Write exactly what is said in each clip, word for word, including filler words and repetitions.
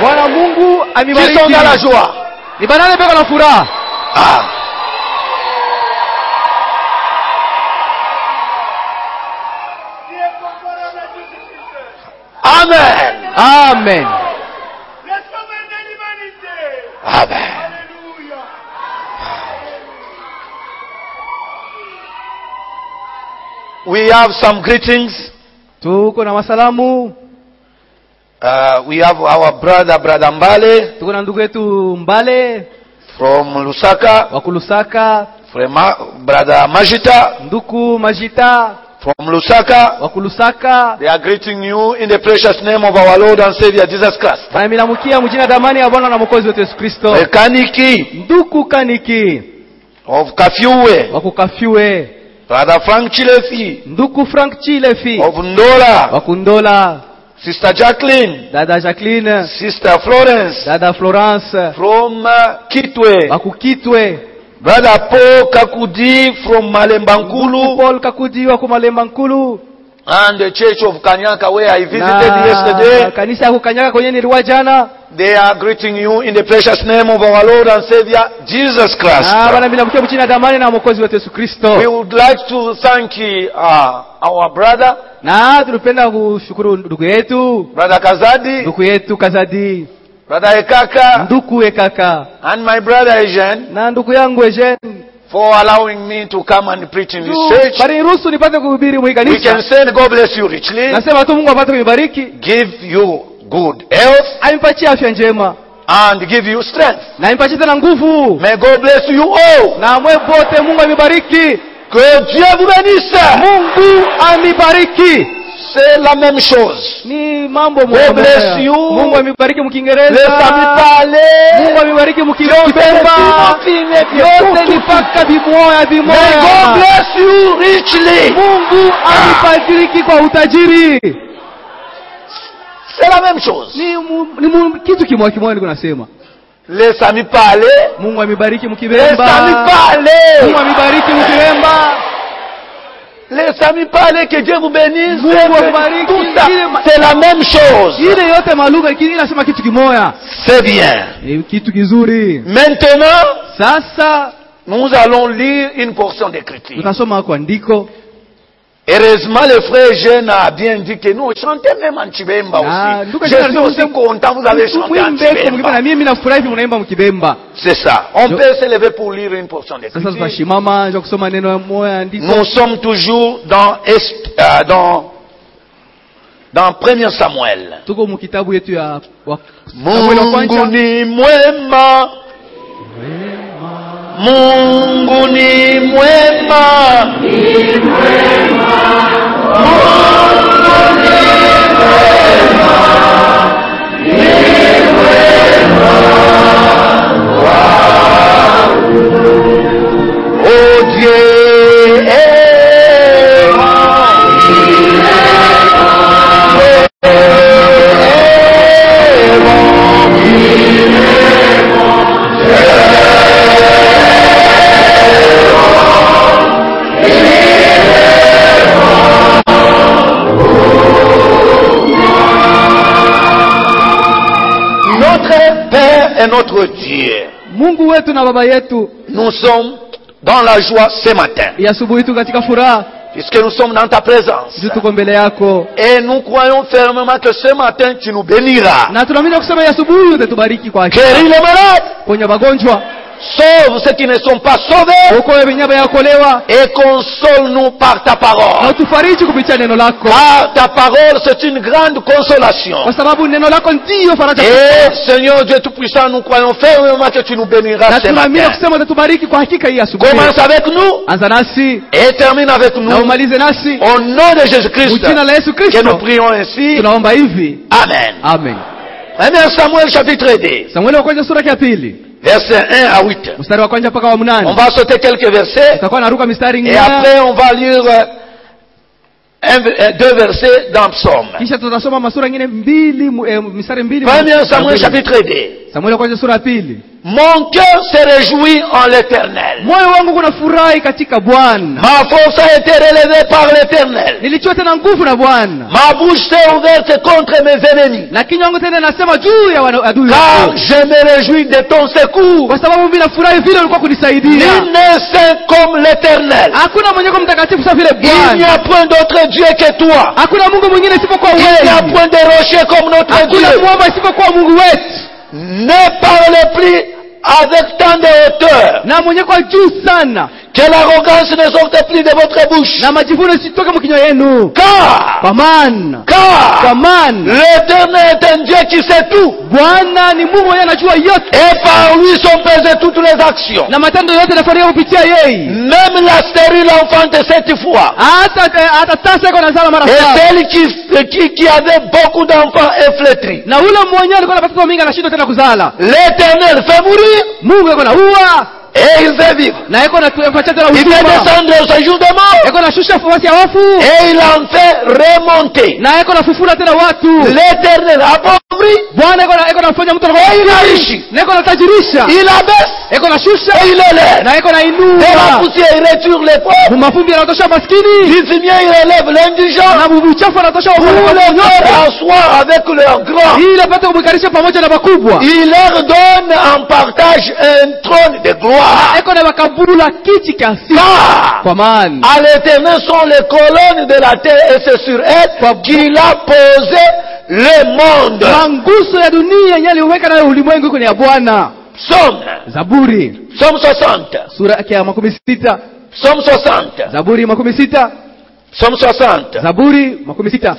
Bwana Mungu amibariki. Qui sont dans la joie. Ni banane beko na furaha. Ah. Amen. Amen. Amen. We have some greetings. Tuko na masalamu. Uh, we have our brother, brother Mbale. Tuko na ndugu yetu Mbale from Lusaka. wa Lusaka. From brother Majita. Nduku Majita from Lusaka. wa Lusaka. They are greeting you in the precious name of our Lord and Savior Jesus Christ. Wanamilamukia mjina damani ya Bwana na Mwokozi wetu Yesu Kristo. Kaniki. Nduku Kaniki of Kafiwe. wa Kafiwe. Brother Frank Chilefi. Nduku Frank Chilefi of Ndola. wa Ndola. Sister Jacqueline. Dada Jacqueline. Sister Florence. Dada Florence. From uh, Kitwe. wa Kitwe. Brother Paul Kakudi from Malembankulu. Paul Kakudi wa Malembankulu. And the church of Kanyaka where I visited na yesterday. Kanisa ya Kanyaka kwenye niliwa jana. They are greeting you in the precious name of our Lord and Savior Jesus Christ. Ah, bana bila mkia mchina damani na Mwokozi wetu Yesu Kristo. We would like to thank uh, our brother. Na tunapenda kushukuru ndugu yetu. Brother Kazadi. Ndugu yetu Kazadi. Brother Ekaka. Ndugu Ekaka. And my brother Eugene. Na ndugu yangu Eugene. For allowing me to come and preach in this church. Bali ruhusu nipate kuhubiri mwi kanisa. We can say God bless you richly. Nasema tu Mungu apate kubariki. Give you good health. Aimpatie afya njema. And give you strength. Na aimpatie tena nguvu. May God bless you all. Na mwe wote Mungu amibariki. Que Dieu vous bénisse. Mungu amibariki. C'est la même chose. Ni mambo moja. God bless you. Mungu amibariki mkiingereza. Laisse-moi parler. Mungu amibariki mkibemba. Yote ni paka bimoya bimoya. May God bless you richly. Mungu amibariki kwa utajiri. C'est la même chose. Ni, ni kitu kimoja kimoja niko nasema. Laisse-moi parler. Mungu amibariki mkibemba. Laisse-moi parler. Mungu amibariki mkibemba. Laissez-moi parler, que Dieu vous bénisse. Tout ça, c'est la même chose. C'est bien. Maintenant, sasa nous allons lire une portion d'écriture. Tutasoma kwa andiko. Heureusement, le frère Jeune a bien dit que nous chantons même en Chibemba aussi. Je suis aussi content, vous avez chanté en Chibemba. C'est ça. On peut se lever pour lire une portion d'écriture. Nous sommes toujours dans, euh, dans, dans premier Samuel. Mungu ni mwema. Mungu ni mwema. Ni mwema. Mungu ni mwema. Ni mwema. Wow. Oh Dieu est bon. Il est bon. Il est bon. Et notre Dieu. Mungu wetu na baba yetu. Nous sommes dans la joie ce matin. Asubuhi tu katika furaha. Puisque nous sommes dans ta présence. Tuko mbele yako. Et nous croyons fermement que ce matin tu nous béniras. Na tunaamini kusema asubuhi utatubariki kwa hakika. Guéris les malades. Ponya wagonjwa. Sauve ceux qui ne sont pas sauvés. Et console-nous par ta parole. Car ta parole c'est une grande consolation. Et Seigneur Dieu Tout-Puissant, nous croyons fermement que tu nous béniras ce matin. Commence avec nous et termine avec nous. Au nom de Jésus-Christ que nous prions ainsi. Amen. Amen. premier Samuel chapitre deux. Verset un à huit. On va sauter quelques versets. Et après on va lire un, deux versets dans Psaume. premier Samuel chapitre deux. Mon cœur se réjouit en l'Éternel. Moyo wangu unafurahi katika Bwana. Ma force a été relevée par l'Éternel. Nilitiwa tena nguvu na Bwana. Ma bouche s'est ouverte contre mes ennemis. Na kinywa changu tena nasema juu ya adui wangu. Car je me réjouis de ton secours. Kwa sababu mimi nafurahi vile ulikuwa kunisaidia. Nul n'est saint comme l'Éternel. Hakuna mwenye kama mtakatifu sawa vile Bwana. Il n'y a point d'autre Dieu que toi. Hakuna Mungu mwingine isipokuwa wewe. Il n'y a point de rocher comme notre Dieu. Hakuna mwamba isipokuwa Mungu wetu. Ne parlez plus avec tant de hauteur. Na mwenye kwa juu sana. Que l'arrogance ne sorte plus de votre bouche. Na majivuno isitoke mkinywa yenu. Car, kwa maana, car, kwa maana, l'Éternel est un Dieu qui sait tout. Bwana ni Mungu mwenye anajua yote. Et par lui sont pesées toutes les actions. Na matendo yote yanafanyika kupitia yeye. Même la stérile enfante sept fois. Hata hata tasa iko nazala mara saba. Et celle qui, qui, qui avait beaucoup d'enfants est flétrie. Na ule mwenye alikuwa na watoto wengi anashindwa tena kuzala. L'Éternel fait mourir. Mungu yuko na ua. Et il fait vivre. Na yuko na tuacha tena uzima. Il fait descendre au séjour des morts. Yuko na shusha fuasi ya wafu. Et il en fait remonter. Na yuko na fufura tena watu. L'Éternel appauvrit. Bwana yuko na yuko na fanya mtu na il enrichit. Na yuko na tajirisha. Il abaisse. Yuko na shusha. Et il élève. Na yuko na inua. De la poussière il retire les pauvres. Mafumbi yanatosha maskini. Du fumier il élève l'indigent. Na buchafu anatosha wafanya. Pour les faire asseoir avec leurs grands. Ili apate kumkarisha pamoja na wakubwa. Il leur donne en partage un trône de gloire. Yuko na kabula kiti cha sifa. Kwa maana à l'Éternel sont les colonnes de la terre et c'est sur elles qu'il a posé le monde. Manguso ya dunia yenye aliweka nayo ulimwengu iko ni ya Bwana. Psalm. Zaburi. Psalm soixante. Sura ya makumi sita. Psalm soixante. Zaburi makumi sita. Psalm soixante. Zaburi makumi sita.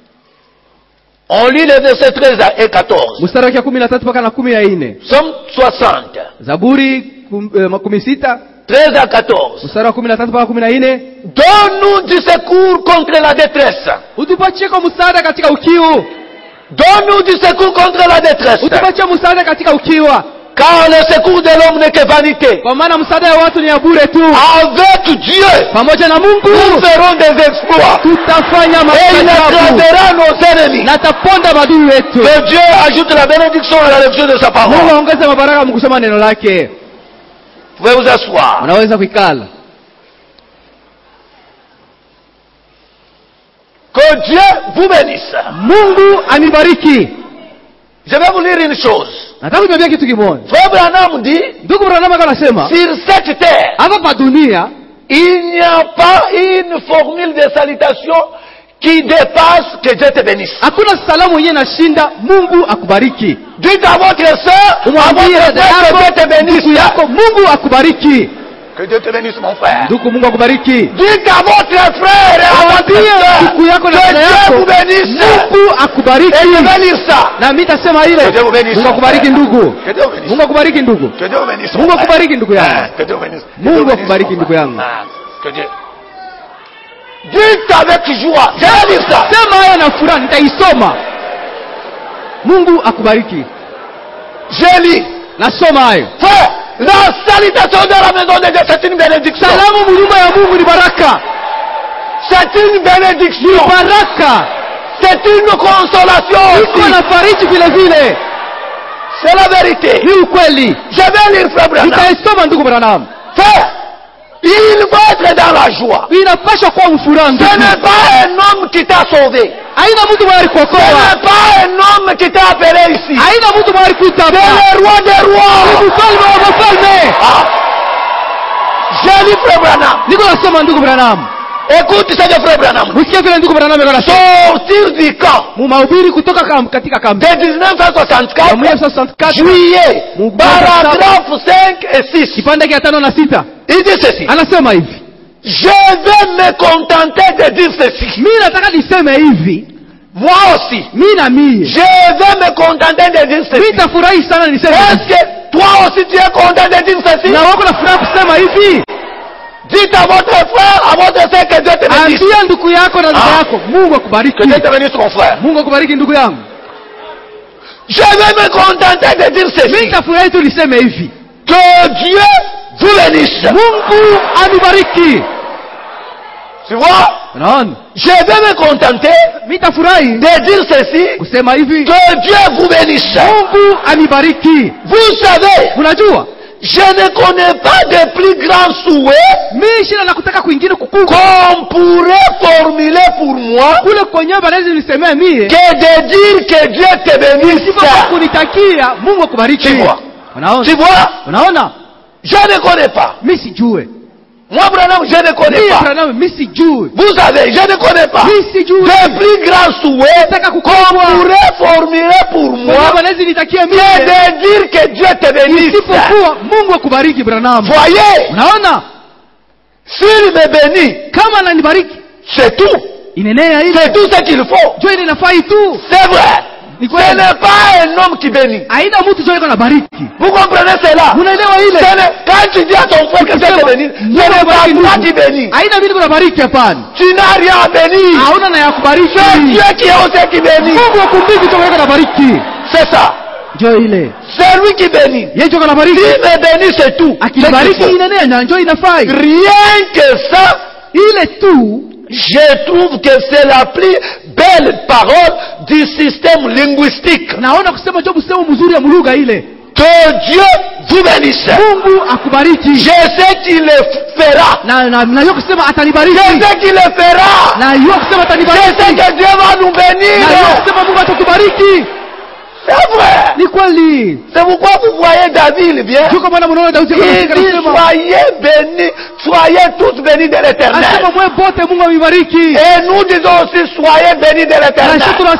On lit les versets treize et quatorze. Mstari wa kumi na tatu mpaka na kumi na nne. Psalm soixante. Zaburi makumi sita. treize à quatorze. Mstari wa kumi na tatu mpaka kumi na nne. Donne-nous du secours contre la détresse. Utupatie kwa msaada katika ukiwa. Donne-nous du secours contre la détresse. Utupatie msaada katika ukiwa. Car le secours de l'homme n'est que vanité. Kwa maana msaada wa watu ni ya bure tu. Avec Dieu, pamoja na Mungu, nous ferons des exploits. Tutafanya maajabu. Et il écrasera nos ennemis. Na taponda maadui wetu. Que Dieu ajoute la bénédiction à la lecture de sa parole. Mungu aongeze mabaraka mkusoma neno lake. Vous pouvez vous asseoir. Unaweza kuikala. Que Dieu vous bénisse. Mungu anibariki. Je vais vous lire une chose. Nataka niambie kitu kimoja. Frère Branham dit, ndugu Branham anasema, sur cette terre, hapa pa dunia, il n'y a pas une formule de salutation qui dépasse que Dieu te bénisse. Hakuna salamu yenyewe nashinda Mungu akubariki. Dites à votre sœur, à votre frère, que Dieu te bénisse. Yako Mungu akubariki. Que Dieu te bénisse, mon frère. Ndugu Mungu akubariki. Dites à votre frère et à votre sœur, ndugu yako na que dada yako, Dieu vous bénisse. Mungu akubariki. Et je vais lire ça. Na mimi tasema ile. Que Dieu vous bénisse. Mungu akubariki ndugu. Que Dieu vous bénisse. Mungu akubariki ndugu. Que Dieu vous bénisse. Mungu akubariki ndugu yangu. Que Dieu vous bénisse. Mungu akubariki ndugu yangu. Que Dieu. Dites avec joie. Je vais lire ça. Sema haya na furaha, nitaisoma. Mungu akubariki. Je lis. Nasoma hayo. Frère, la salutation de la maison de Dieu, c'est une bénédiction. Salamu muluma ya Mungu ni baraka. C'est une bénédiction. Ni baraka. C'est une consolation. Iko na fariji vile vile. C'est la vérité. Ni ukweli. Je vais lire Frère Branham. Nitaisoma ndugu Branham. Frère, il va être dans la joie. Inapaswa kuwa mfuraha ndugu. Ce n'est pas un homme qui t'a sauvé. Haina mtu mwenye kuokoa. Ce n'est pas un homme qui t'a appelé ici. Haina mtu mwenye kuita hapa. C'est le roi des rois. Ni mfalme wa wafalme. Ah. Je lis Frère Branham. Niko nasoma ndugu Branham. Écoute ce que Frère Branham. Usikie vile ndugu Branham anasema. Sortir du camp. Mu mahubiri kutoka kam, katika kambi. De dix-neuf cent soixante-quatre. mia tisa soixante-quatre. Juillet. Paragraphe cinq et six. Kipande cha tano na sita. Il dit ceci. Anasema hivi. Je vais me contenter de dire ceci. Mimi nataka niseme hivi. Moi aussi. Mimi na mimi. Je vais me contenter de dire ceci. Mimi tafurahi sana niseme. Est-ce que toi aussi tu es content de dire ceci? Na wako na furaha kusema hivi. Dites à votre frère, à votre sœur que Dieu te bénisse. Ambia ndugu yako na dada yako, Mungu akubariki. Que Dieu te bénisse mon frère. Mungu akubariki ndugu yangu. Je vais me contenter de dire ceci. Mimi tafurahi tu niseme hivi. Que Dieu vous bénisse. Mungu anibariki. Tu vois? Je vais me contenter de dire ceci, que Dieu vous bénisse. Vous savez, je ne connais pas de plus grand souhait qu'on pourrait formuler pour moi que de dire que Dieu te bénisse. Tu vois? Tu vois? Je ne connais pas. Moi, Branham, je ne connais pas. Vous savez, je ne connais pas. Le plus grand souhait qu'on pourrait formuler pour moi, c'est de dire que Dieu te bénisse. Voyez, s'il me bénit, c'est tout. C'est tout ce qu'il faut. C'est vrai. Ce n'est pas un homme qui bénit. Vous comprenez cela? Quand tu dis à ton frère que Dieu te bénit, ce n'est pas toi qui bénis. Tu n'as rien à bénir. C'est Dieu qui est aussi qui bénit. C'est ça. C'est lui qui bénit. S'il me bénit, c'est tout. Rien que ça, il est tout. Je trouve que c'est la plus belle parole du système linguistique. Que Dieu vous bénisse. Je sais qu'il le fera. Je sais qu'il le fera. Je sais que Dieu va nous bénir. C'est vrai. C'est pourquoi vous voyez David, il vient. Il dit soyez bénis, soyez tous bénis de l'Éternel. Et nous disons aussi soyez bénis de l'Éternel.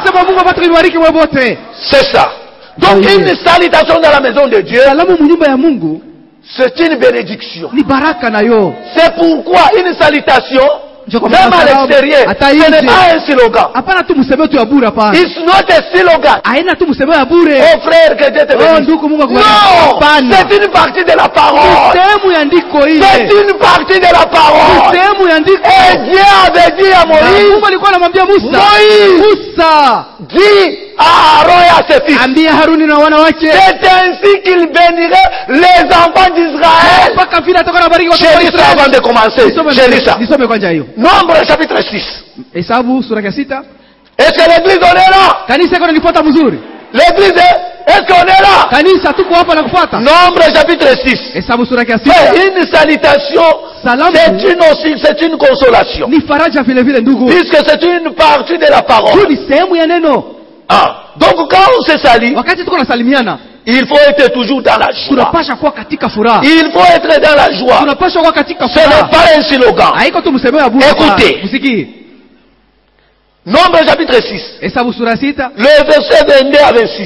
C'est ça. Donc une salutation dans la maison de Dieu, c'est une bénédiction. C'est pourquoi une salutation, même à l'extérieur, ce n'est pas un slogan. It's not a slogan. Oh frère, que Dieu te bénisse. Non, c'est une partie de la parole. C'est une partie de la parole. Et Dieu avait dit à Moïse, Moïse, dis à Aaron et à ses fils, c'est ainsi qu'il bénirait les enfants d'Israël. J'ai lu ça avant de commencer. J'ai lu ça. Nombre chapitre six. Est-ce que l'église on est là? L'église, est-ce qu'on est là? Nombre chapitre six. C'est une salutation. C'est une aussi, c'est une consolation. Puisque c'est une partie de la parole. Ah. Donc quand on se salue, il faut être toujours dans la joie. Il faut être dans la joie. Ce n'est pas un slogan. Écoutez. Nombre chapitre six. Le verset vingt-deux à vingt-six.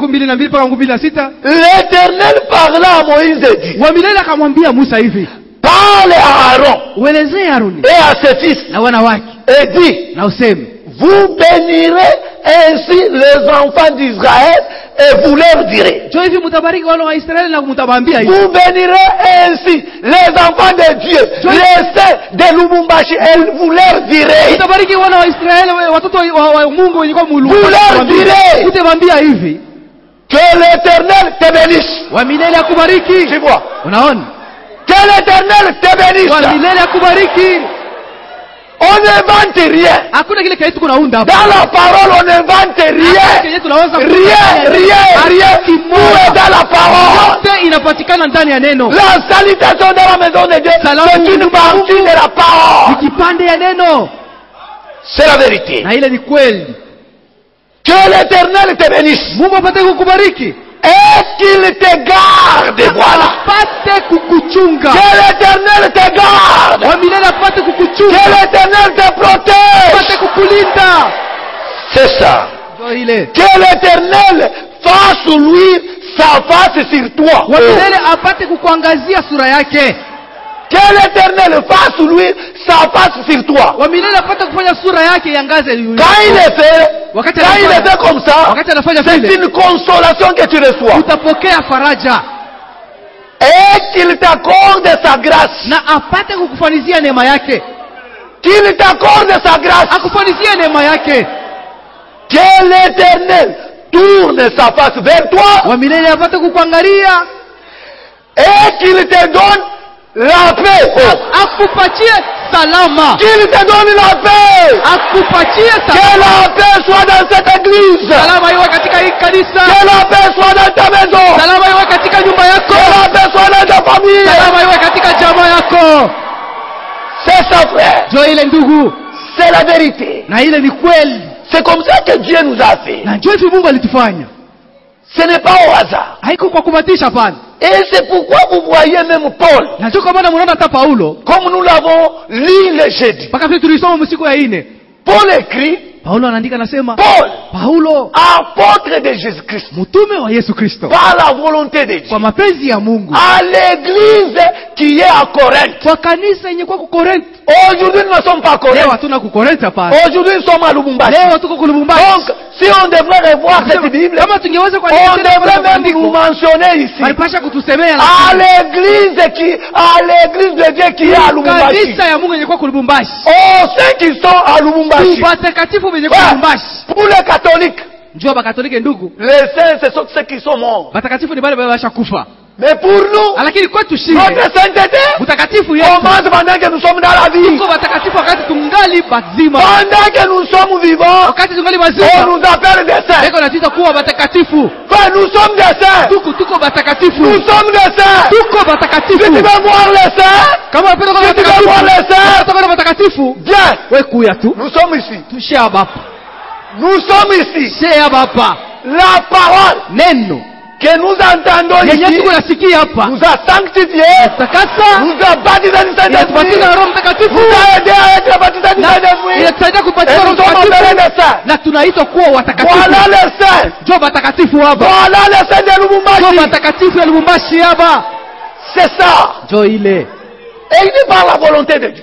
L'Éternel parla à Moïse et dit, parle à Aaron et à ses fils et dit, vous bénirez ainsi les enfants d'Israël et vous leur direz. Vous bénirez ainsi les enfants de Dieu, les saints de Lubumbashi, et vous leur direz. Vous leur direz que l'Éternel te bénisse. Tu vois? Que l'Éternel te bénisse. On n'invente rien. Dans la parole, on n'invente rien. Rien, rien, rien. Tout est dans la parole. La salutation dans la maison de Dieu, c'est une partie de la parole. C'est la vérité. Que l'Éternel te bénisse. Et qu'il te garde, voilà. Que l'Éternel te garde. Que l'Éternel te protège. C'est ça. Que l'Éternel fasse lui sa face sur toi. Que l'Éternel fasse lui sa face sur toi. Quand il est fait, quand il est fait comme ça, c'est une consolation que tu reçois. Et qu'il t'accorde sa grâce. Qu'il t'accorde sa grâce. Que l'Éternel tourne sa face vers toi. Et qu'il te donne la paix. salama. Qu'il te donne la paix. Akupatie salama. Que la paix soit dans cette église. Salama iwe katika hii kanisa. Que la paix soit dans ta maison. Salama iwe katika nyumba yako. Que la paix soit dans ta famille. Salama iwe katika jamaa yako. C'est ça, frère. Jo ile ndugu. C'est la vérité. Na ile ni kweli. C'est comme ça que Dieu nous a fait. Na ndio hivi Mungu alitufanya. Ce n'est pas au hasard. Haiko kwa kubatisha pana. Et c'est pourquoi vous voyez même Paul. Na ndio kwa maana mnaona hata Paulo. Comme nous l'avons lu le jeudi. Mpaka vile tulisoma msiku ya ine. Paul écrit. Paulo anaandika anasema. Paul. Paulo. Apôtre de Jésus-Christ. Mtume wa Yesu Kristo. Par la volonté de Dieu. Kwa mapenzi ya Mungu. À l'église qui est à Corinthe. Kwa kanisa yenye kwa Korinthe. Aujourd'hui nous ne sommes pas à Corinthe. Leo hatuna ku Korinthe hapa. Aujourd'hui nous sommes à Lubumbashi. Leo tuko ku Lubumbashi. Donc si on devrait revoir cette Bible, kama tungeweza kwa on devrait même nous mentionner ici. Walipasha kutusemea à l'église qui à l'église de Dieu qui est à Lubumbashi. Kanisa ya Mungu yenye kwa ku Lubumbashi. Oh, ceux qui sont à Lubumbashi. Watakatifu wenye kwa Lubumbashi. Pour les catholiques. Njoo bakatolike ndugu. Les saints ce sont ceux qui sont morts. Watakatifu ni wale walisha kufa. Mais pour nous, lakini kwetu shii notre sainteté utakatifu yetu commence pendant que nous sommes dans la vie. Tuko watakatifu wakati tungali bazima. Pendant que nous sommes vivants, wakati tungali bazima, on nous appelle des saints. Eko natuita kuwa watakatifu. Quand nous sommes des saints, tuko tuko watakatifu. Nous sommes des saints. Tuko watakatifu. Si tu veux voir les saints, kama unapenda kuwa watakatifu, si tu veux voir les saints, tuko watakatifu. Bien. Wewe kuya tu. Nous sommes ici. Tushia baba. Nous sommes ici. Shia baba. La parole. Neno que nous entendons ici nous a sanctifiés, nous a baptisés du Saint-Esprit, nous a aidés à être baptisés du Saint-Esprit, et nous sommes appelés des saints. Voilà les saints. Voilà les saints de Lubumbashi. C'est ça. Et il est par la volonté de Dieu.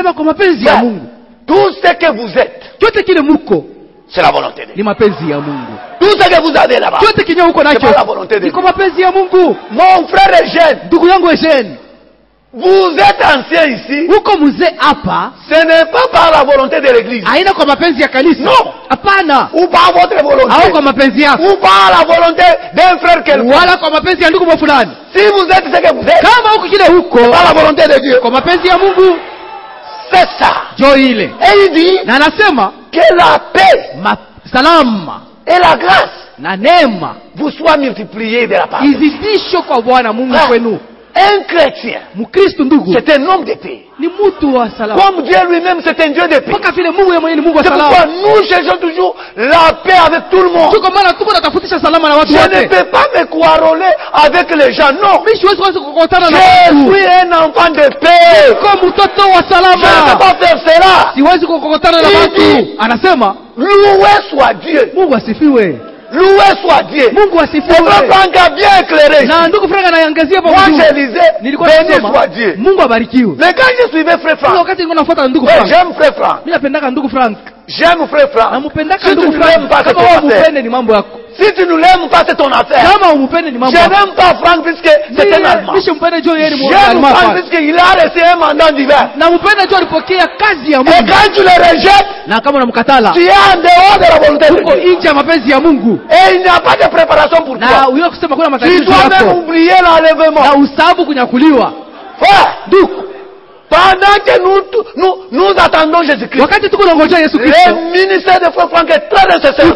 Tout ce que vous êtes, c'est la volonté de Dieu. Tout ce que vous avez là-bas, c'est pas la volonté de Dieu. Mon frère est jeune. Vous êtes ancien ici. Ce n'est pas par la volonté de l'église. Non. Ou par votre volonté. Ou par la volonté d'un frère quelqu'un. Si vous êtes ce que vous êtes, c'est par la volonté de Dieu. C'est ça. Et il dit que la paix et la grâce vous soient multipliées de la part de Dieu. Un chrétien, c'est un homme de paix. Comme Dieu lui-même, c'est un Dieu de paix. C'est pourquoi nous cherchons toujours la paix avec tout le monde. Je ne peux pas me quarreler avec les gens, non. Je suis un enfant de paix. Je ne peux pas faire cela. Il dit, loué soit Dieu. Loué soit Dieu. C'est vrai qu'un bien éclairé. Moi je lisais, béni soit Dieu. Mais quand je suivais Frère Franck, j'aime Frère Franck. J'aime Frère Franck. Si tu ne l'aimes pas, c'est ton affaire. Si tu ne l'aimes pas, c'est ton affaire. Je n'aime pas Franck puisque c'est un Allemand. J'aime Franck puisqu'il a reçu un mandat d'hiver. Et quand tu le rejettes, tu es en dehors de la volonté de Dieu. Et il n'y a pas de préparation pour toi. Tu dois même oublier l'enlèvement. Frère, pendant que nous, nous, nous attendons Jésus-Christ, le ministère de Frère Franck est très nécessaire.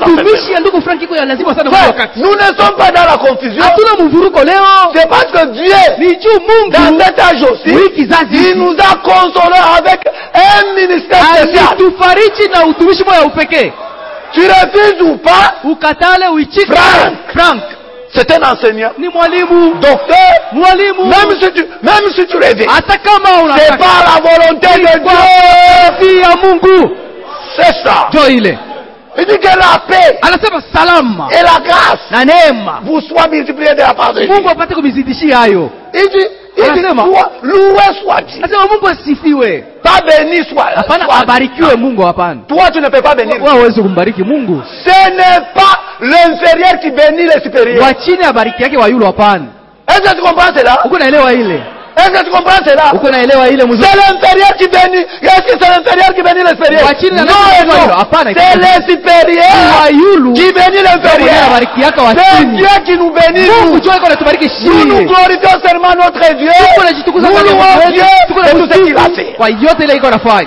Nous ne sommes pas dans la confusion. C'est parce que Dieu, dans cet âge aussi, il nous a consolés avec un ministère spécial. Tu refuses ou pas, Franck, Franck, c'est un enseignant, docteur, même si tu, même si tu rêves, c'est pas la volonté de Dieu. C'est ça. Il dit que la paix et la grâce vous soient multipliées de la part de Dieu. Il dit, il dit loué soit Dieu. Pas béni soit, soit toi tu ne peux pas bénir. Ce n'est pas l'inférieur qui bénit le supérieur. Est-ce que tu comprends cela? Est-ce que tu comprends cela? C'est l'inférieur qui bénit. Est-ce que c'est l'inférieur qui bénit l'expérieur? Non, non. C'est le supérieur qui bénit l'inférieur. C'est Dieu qui nous bénit. Nous, nous, nous glorifions seulement notre Dieu. Nous louons Dieu de tout ce qu'il a fait.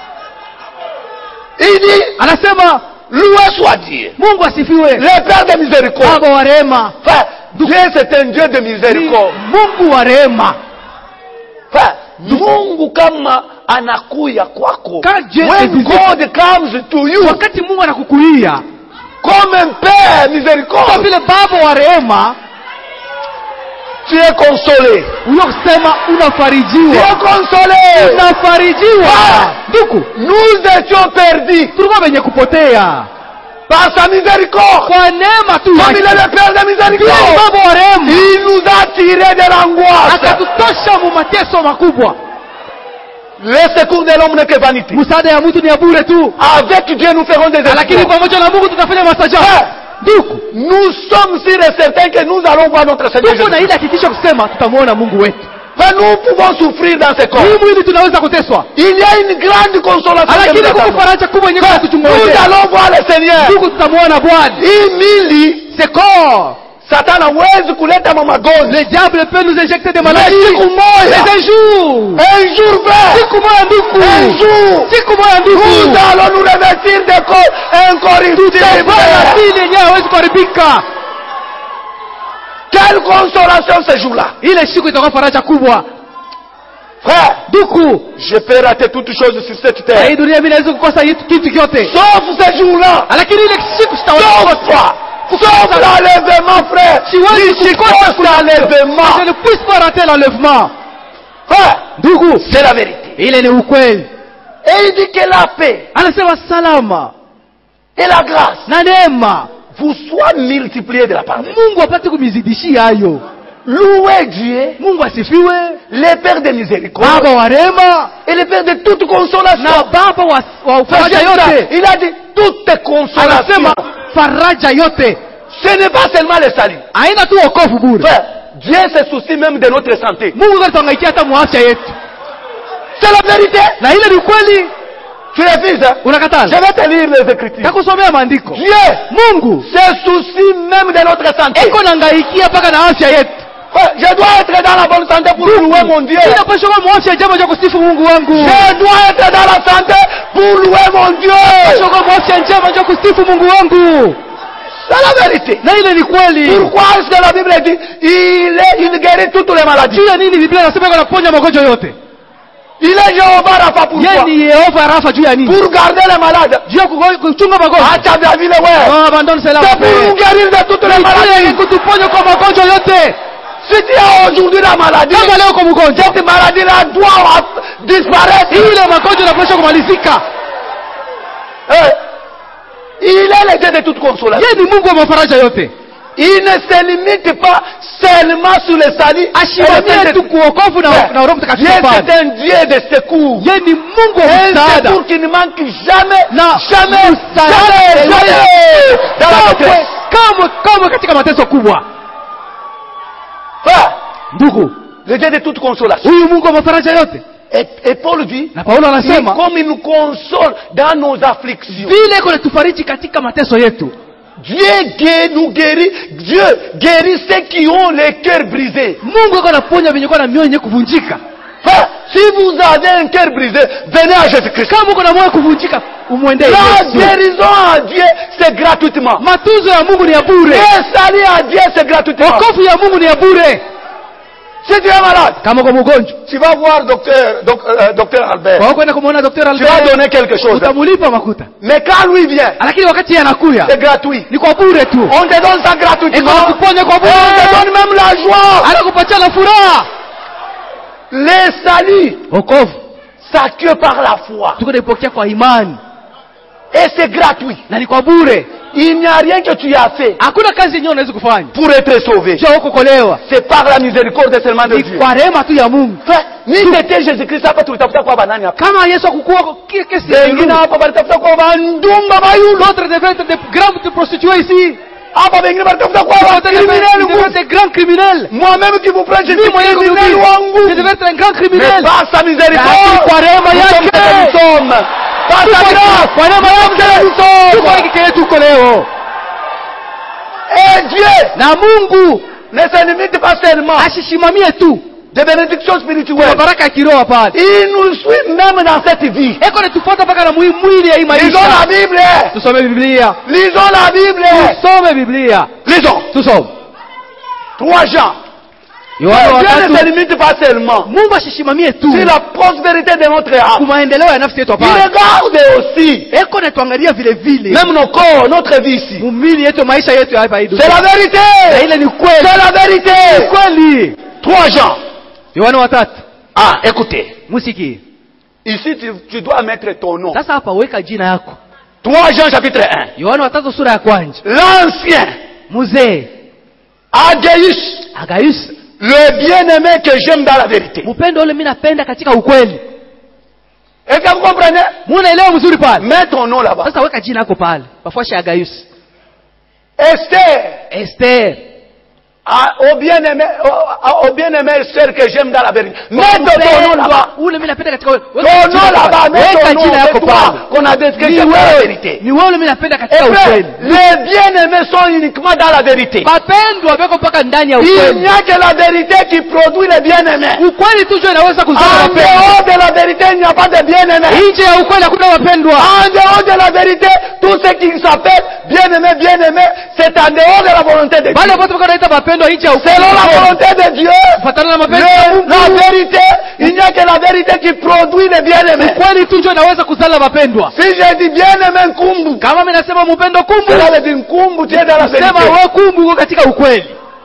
Il dit, loué soit Dieu, le Père de miséricorde. Enfin, Dieu c'est un Dieu de miséricorde. Enfin, Mungu kama anakuya kwako. When God comes to you, comme un Père miséricorde, tu es consolé. Tu es consolé. Nous étions perdus par sa miséricorde. Comme il est le Père de miséricorde, il nous a tirés de l'angoisse. Le secours de l'homme n'est que vanité. Avec Dieu nous ferons des exploits. Nous sommes sûrs et certains que nous allons voir notre Seigneur Jésus. Mais nous pouvons souffrir dans ce corps. Il y a une grande consolation. Nous allons voir le Seigneur. Il ce corps. Satan hawezi kuleta magonjwa. Le diable peut nous injecter des maladies. Mais un jour, un jour va. Un jour, nous allons nous revêtir de corps incorruptibles. Quelle consolation ce jour-là. Frère, je peux rater toutes choses sur cette terre. Sauf ce jour-là. Sauf toi. Sauf l'enlèvement, frère. Si l'enlèvement. Je ne puisse pas rater l'enlèvement. Frère, c'est la vérité. Et il dit que la paix et la grâce vous soient multipliées de la part de Dieu. Louez Dieu, le Père de miséricorde et le Père de toute consolation. Il a dit toute consolation. Ce n'est pas seulement le salut. Frère, Dieu se soucie même de notre santé. C'est la vérité. Tu refuses, hein? Je vais te lire les Écritures. Dieu se soucie même de notre santé. Je dois être dans la bonne santé pour louer mon Dieu. Je dois être dans la santé pour louer mon Dieu. C'est la vérité. Pourquoi est-ce que la Bible dit il, est, il guérit toutes les maladies? Il est Jéhovah Rapha pour toi. Pour garder les malades. C'est pour nous guérir de toutes les maladies. Si tu as aujourd'hui la maladie, cette maladie-là doit disparaître. Il est le Dieu de toute consolation. Il ne se limite pas seulement sur le salut. Dieu c'est un Dieu de secours. Un secours qui ne manque jamais, jamais, jamais, jamais dans la détresse. Le Dieu de toute consolation. Et, et Paul dit, comme il nous console dans nos afflictions. Dieu guérit, nous guérit, Dieu guérit ceux qui ont les cœurs brisés. Si vous avez un cœur brisé, venez à Jésus-Christ. La guérison à Dieu, c'est gratuitement. Le salut à Dieu, c'est gratuitement. Si tu es malade, tu vas voir docteur, docteur, docteur Albert. Tu vas donner quelque chose. Mais quand lui vient, c'est gratuit. On te donne ça gratuitement. On te donne même la joie. Les salut s'acquiert par la foi. Et c'est gratuit. Il n'y a rien que tu as fait pour être sauvé. C'est par la miséricorde seulement de Dieu. Ni c'était Jésus-Christ hapa tulitafuta kwa banani hapa. Kama Yesu hakukuwa kesi wengine hapa walitafuta kwa bandumba bayulu. D'autres devaient être des grandes prostituées ici. Hapa wengine walitafuta kwa criminels. Toi t'es grand criminel. Moi-même qui vous prêche, je suis criminel wangu. Je devais être un grand criminel. Mais par sa miséricorde, kwa rehema yake nous sommes. Par sa grâce, kwa rehema yake nous sommes. tuko hiki tuko leo. Et Dieu na Mungu ne se limite pas seulement asishimamie tu de bénédictions spirituelles. baraka kiroho pale. Il nous suit même dans cette vie. Eko netufuata mpaka na mwili ya hii maisha. Lisons la Bible. Tusome Biblia. Lisons la Bible. Tusome Biblia. Lisons. Tusome. trois Jean. Dieu ne se limite pas seulement Mungu ashishimamie tu sur la prospérité de notre âme. Kumaendeleo ya nafsi yetu hapa. Il regarde aussi eko netuangalia vile vile même nos corps, notre vie ici. Mwili yetu, maisha yetu hapa hii dunia. C'est la vérité. Na ile ni kweli. C'est la vérité. Ni kweli. trois Jean. Yohana watatu. Ah, écoutez. Musiki. Ici tu, tu dois mettre ton nom. Sasa hapa weka jina yako. trois Jean chapitre un. Yohana watatu sura ya kwanza. L'ancien Mzee Agaius. Agaius. Le bien-aimé que j'aime dans la vérité. Mpendo ule mimi napenda katika ukweli. Est-ce que vous comprenez? Munaelewa mzuri pale. Mets ton nom là-bas. Sasa weka jina yako pale. Parfois chez Agaius. Esther. Esther. Ah, au bien-aimé, au, au bien-aimé sœur que j'aime dans la vérité. Mets ton nom là-bas. Ule mimi napenda katika ton nom là-bas. Mets ton nom. C'est toi qu'on a dit que j'aime dans la vérité. Ni wewe mimi napenda katika ukweli. Les bien-aimés sont uniquement dans la vérité. Wapendwa wako mpaka ndani ya Il ukweli. n'y a que la vérité qui produit les bien-aimés. Ukweli tu ndio inaweza kuzaa En wapendwa. dehors de la vérité, il n'y a pas de bien-aimés. Nje ya ukweli hakuna wapendwa. En dehors de la vérité, tout ce qui s'appelle bien-aimé, bien-aimé, c'est en dehors de la volonté de Dieu. Bale wote wanaita wapendwa nje ya ukweli. Selon la volonté de Dieu, Fatana na mapenzi le, ya Mungu. la vérité, il n'y a que la vérité qui produit les bien-aimés. Ukweli tu ndio inaweza kuzaa wapendwa. Si je dis bien-aimé Nkumbu, Kama mimi nasema mpendo kumbu, cela veut dire Nkumbu, tu es dans la vérité. sema wewe kumbu uko katika ukweli.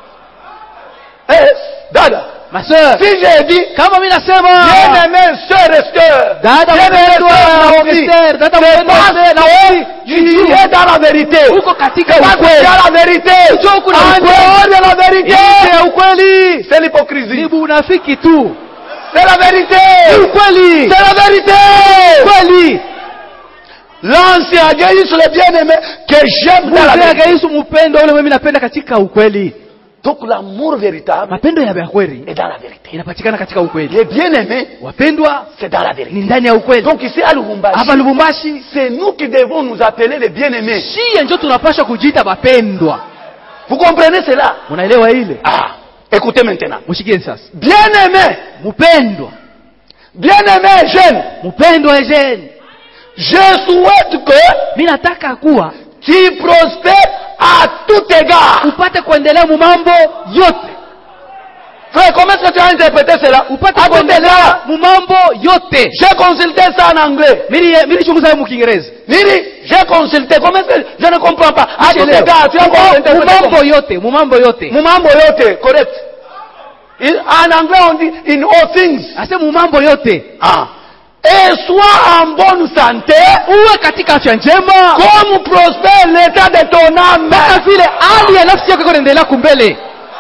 Eh, dada. Ma sœur, Si j'ai dit kama mimi nasema bien-aimé sœur Esther, dada bien-aimé mpendwa sœur Naomi, Esther, dada c'est mpendwa parce Esther, Naomi, que tu es dans la vérité. uko katika C'est parce que tu ukweli. as la vérité. Uko kuna En ukweli. dehors de la vérité, Nje ya ukweli c'est ni l'hypocrisie. unafiki tu. C'est la vérité. Ni ukweli. C'est la vérité. Ukweli. L'ancien Agaius le bien-aimé que j'aime dans la Mzee vérité. Agaisu mpendo ule mimi napenda katika ukweli. Donc l'amour véritable Mapendo ya kweli est dans la vérité. inapatikana katika ukweli. Les bien-aimés, Wapendwa c'est dans la ni vérité. ndani ya ukweli. Donc ici à Lubumbashi, Hapa Lubumbashi c'est nous qui devons nous appeler les bien-aimés. si ndio tunapaswa kujiita wapendwa. Vous comprenez cela? Unaelewa ile? Ah, écoutez maintenant. Mshikie sasa. Bien-aimé, Mpendwa, bien-aimé jeune, mpendwa jeune, je souhaite que mimi nataka kuwa tu prospères à tout égard. upate kuendelea mu mambo yote. Frère, comment est-ce que tu as interprété cela? Upate À tout kuendelea égard. mu mambo yote. J'ai consulté ça en anglais. Mimi mimi chunguza mu Kiingereza. Nini, j'ai consulté. Comment est-ce que je ne comprends pas? À tout égard, tu as Mu interprété mambo comment? yote, mu mambo yote. Mumambo yote, correct. Il- En anglais, on dit in all things. Ase mu mambo yote. Ah. Et sois en bonne santé, Uwe katika afya njema. comme prospère l'état de ton âme. Kama vile hali ya nafsi yako iko inaendelea kumbele.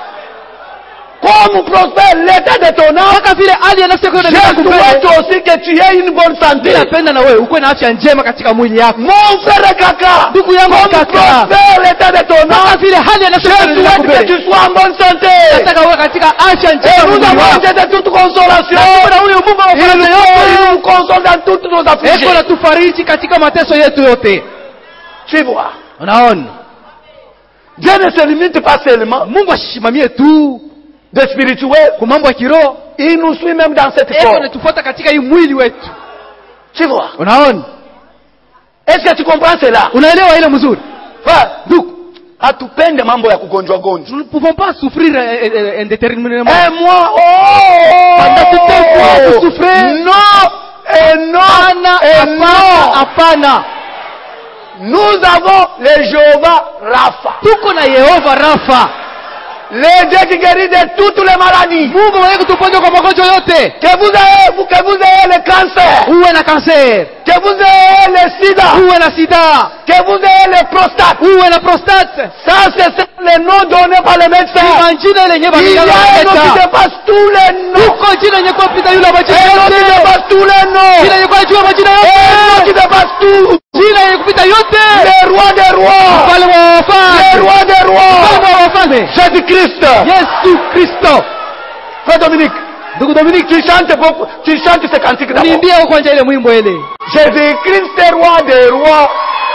Comme prospère l'état de ton âme. Kama vile hali ya nafsi yako Je inaendelea kumbele. souhaite aussi que tu aies une bonne santé. Mimi napenda na wewe uko na afya njema katika mwili yako. Mon frère Kaka, Ndugu yangu comme kaka. prospère l'état de ton Kama âme. vile hali ya nafsi Je yako inaendelea souhaite que kumbele. tu sois en bonne santé. Nataka uwe katika afya Et njema. nous mwili avons wako. été de toute consolation. Na huyo Mungu Il amefanya nous, yote. il nous console dans toutes nos Eko afflictions. natufariji katika mateso yetu yote. Tu vois, Unaona? Dieu ne se limite pas seulement Mungu ashimamie tu de spirituel. kwa mambo ya kiroho. Il nous suit même dans cette Eko forme. anatufuata katika hii mwili wetu. Tu vois. Unaona? Est-ce que tu comprends cela? Unaelewa ile mzuri? Frère, donc, hatupende mambo ya kugonjwa gonjwa. Nous ne pouvons pas souffrir euh, euh, indéterminément. Un mois, oh, Pendant tout un mois, vous souffrez. Non, et non, Hapana, et hapana, non. hapana. Nous avons le Jéhovah Rapha, Tuko na Yehova Rafa. le Dieu qui guérit de toutes les maladies. Mungu mwenye kutuponya kwa magonjwa yote. Que vous ayez, vous- que vous ayez le cancer, Uwe na kanser, que vous ayez le sida, uwe na sida, que vous ayez le prostate. uwe na prostate. Ça, c'est le nom donné par le médecin. Majina lenye Il y a un nom qui bamigana. dépasse tous les noms. Tuko jina lenye kupita yule majina Un nom qui yote. dépasse tous les noms. Jina lenye kwa juu ya majina Un nom qui yote. dépasse tout. Jina lenye kupita yote. Le roi des rois. Mfalme wa Le wafalme. roi des rois. Mfalme wa wafalme. Jésus-Christ. Yesu Kristo. Frère Dominique. Ndugu Dominique, tu chantes beaucoup, tu chantes ce cantique d'abord. Niambie kwanza ile mwimbo ile. Jésus-Christ est roi des rois.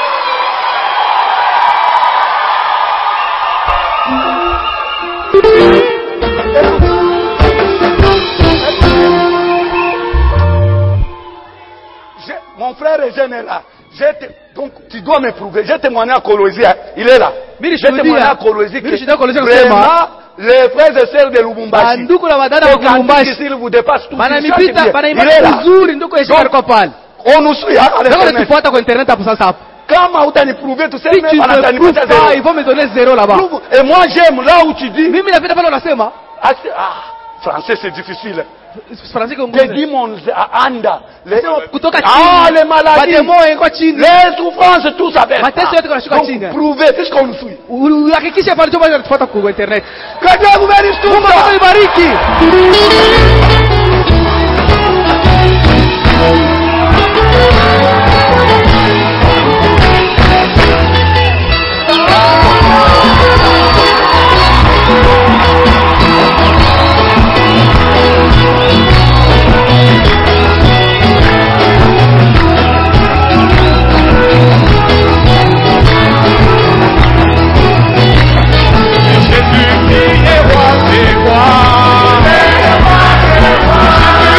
Je, mon frère Eugène est là. Je te, donc tu dois me prouver. J'ai témoigné à Colosie. Il est là. J'ai témoigné à Colosie que vraiment les frères et sœurs de Lubumbashi. S'il vous dépasse tout. Il est là. Donc, on nous suit à l'internet. Kama utaniprouver tout ça, même anatanipatia zéro. Il faut me donner zéro là-bas. Et moi j'aime là où tu dis. Mimi napenda pale unasema. Ah, français c'est difficile. Français comme les démons anda. Les ah les maladies. Les souffrances tout ça. Mateso yote kunashuka chini. Prouver puisqu'on nous suit. Uhakikishe pale chombo tufuata kwa internet. Kaja kubariki tu. Mungu ibariki. Jésus qui est roi des rois.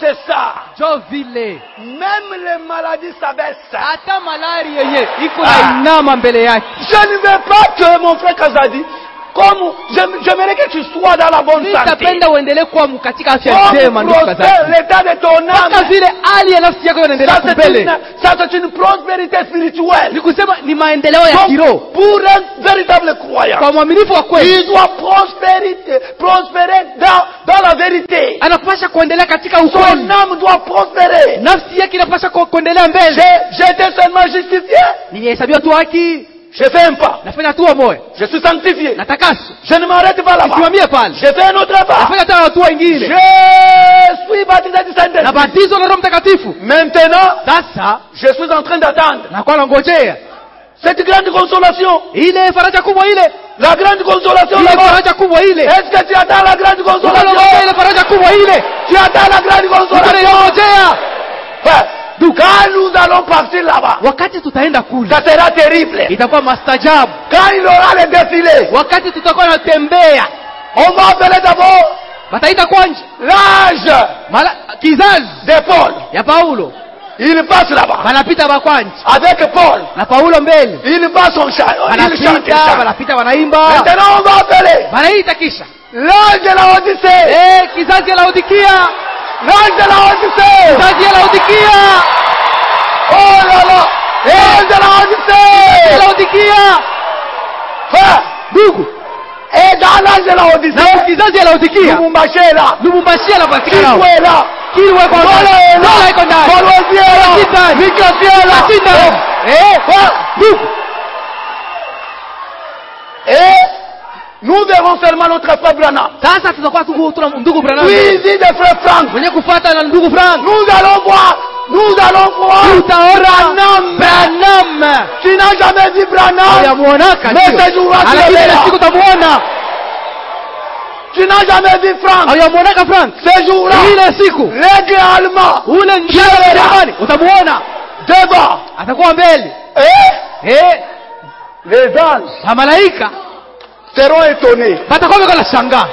c'est ça. Jo vile. Même les maladies s'abaissent. Ata malari yeye iko na inama mbele yake. Je ne veux pas que mon frère Kazadi, comme j'aimerais que tu sois dans la bonne santé. Nitapenda uendelee kuwa katika afya njema ndugu Kazadi. L'état de ton âme. Kama vile hali ya nafsi yako inaendelea mbele. Ça c'est une prospérité spirituelle. Ni kusema ni maendeleo ya kiroho. Pour un véritable croyant. Kwa mwaminifu wa kweli. Il doit prospérer prospérer dans dans la vérité. Anapaswa kuendelea katika ukweli. Son âme doit prospérer. Nafsi yake inapaswa kuendelea mbele. J'ai été seulement justifié. Nilihesabiwa tu haki. Je fais un pas. Nafanya hatua moja. Je suis sanctifié. Natakaso. Je ne m'arrête pas là-bas. Nisimamie pale. Je fais un autre pas. Nafanya tena hatua nyingine. Je suis baptisé du Saint-Esprit. Nabatizwa na Roho Mtakatifu. Maintenant, sasa je suis en train d'attendre. Nakuwa nangojea cette grande consolation. Ile faraja kubwa ile. La grande consolation. Ile faraja kubwa ile. Est-ce que tu attends la grande consolation? Ile faraja kubwa ile. Tu attends la grande consolation. Nangojea. Donc, quand nous allons partir là-bas, wakati tutaenda kule, ça sera terrible. Itakuwa mastajabu. Quand il aura le défilé, wakati tutakuwa natembea, on va appeler d'abord bataita kwanje l'âge kizazi de Paul. Ya Paulo. Il passe là-bas. Banapita bakwanje. Avec Paul. Na Paulo mbele. Il passe son chant. Il chante. Banapita wanaimba. Maintenant on va appeler. Banaita kisha. L'âge de la Odyssée. Eh, kizazi ya Laodikia. L'âge de la Odyssée. Kizazi ya Laodikia. Oh là là. L'âge de la Odyssée. La Laodikia. Frère. Ndugu. Et dans l'âge de la Odyssée. Na kizazi ya Laodikia. Lubumbashi est là. Lubumbashi anapatikana. Kivu est là. Kivu iko ndani. Dola iko ndani. Kolwezi est là. Mikasi est là. Eh, ndugu. Et nous verrons seulement notre frère Branham. Sasa tutakuwa tuna ndugu Branham. Suivi de frère Frank. Mwenye kufuata na ndugu Frank. Nous allons voir. Nous allons voir. Branham. Branham. Tu n'as jamais vu Branham. Hayamuonaka. Mais ce jour-là tu le verras. Siku utamuona. Tu n'as jamais vu Frank. Hayamuonaka Frank. Ce jour-là. Ile siku. L'aigle allemand. Ule njia Marekani utamuona. Devant. Atakuwa mbele. Eh? Eh? Les anges. Na malaika seront étonnés. Batakuwa wako na shanga.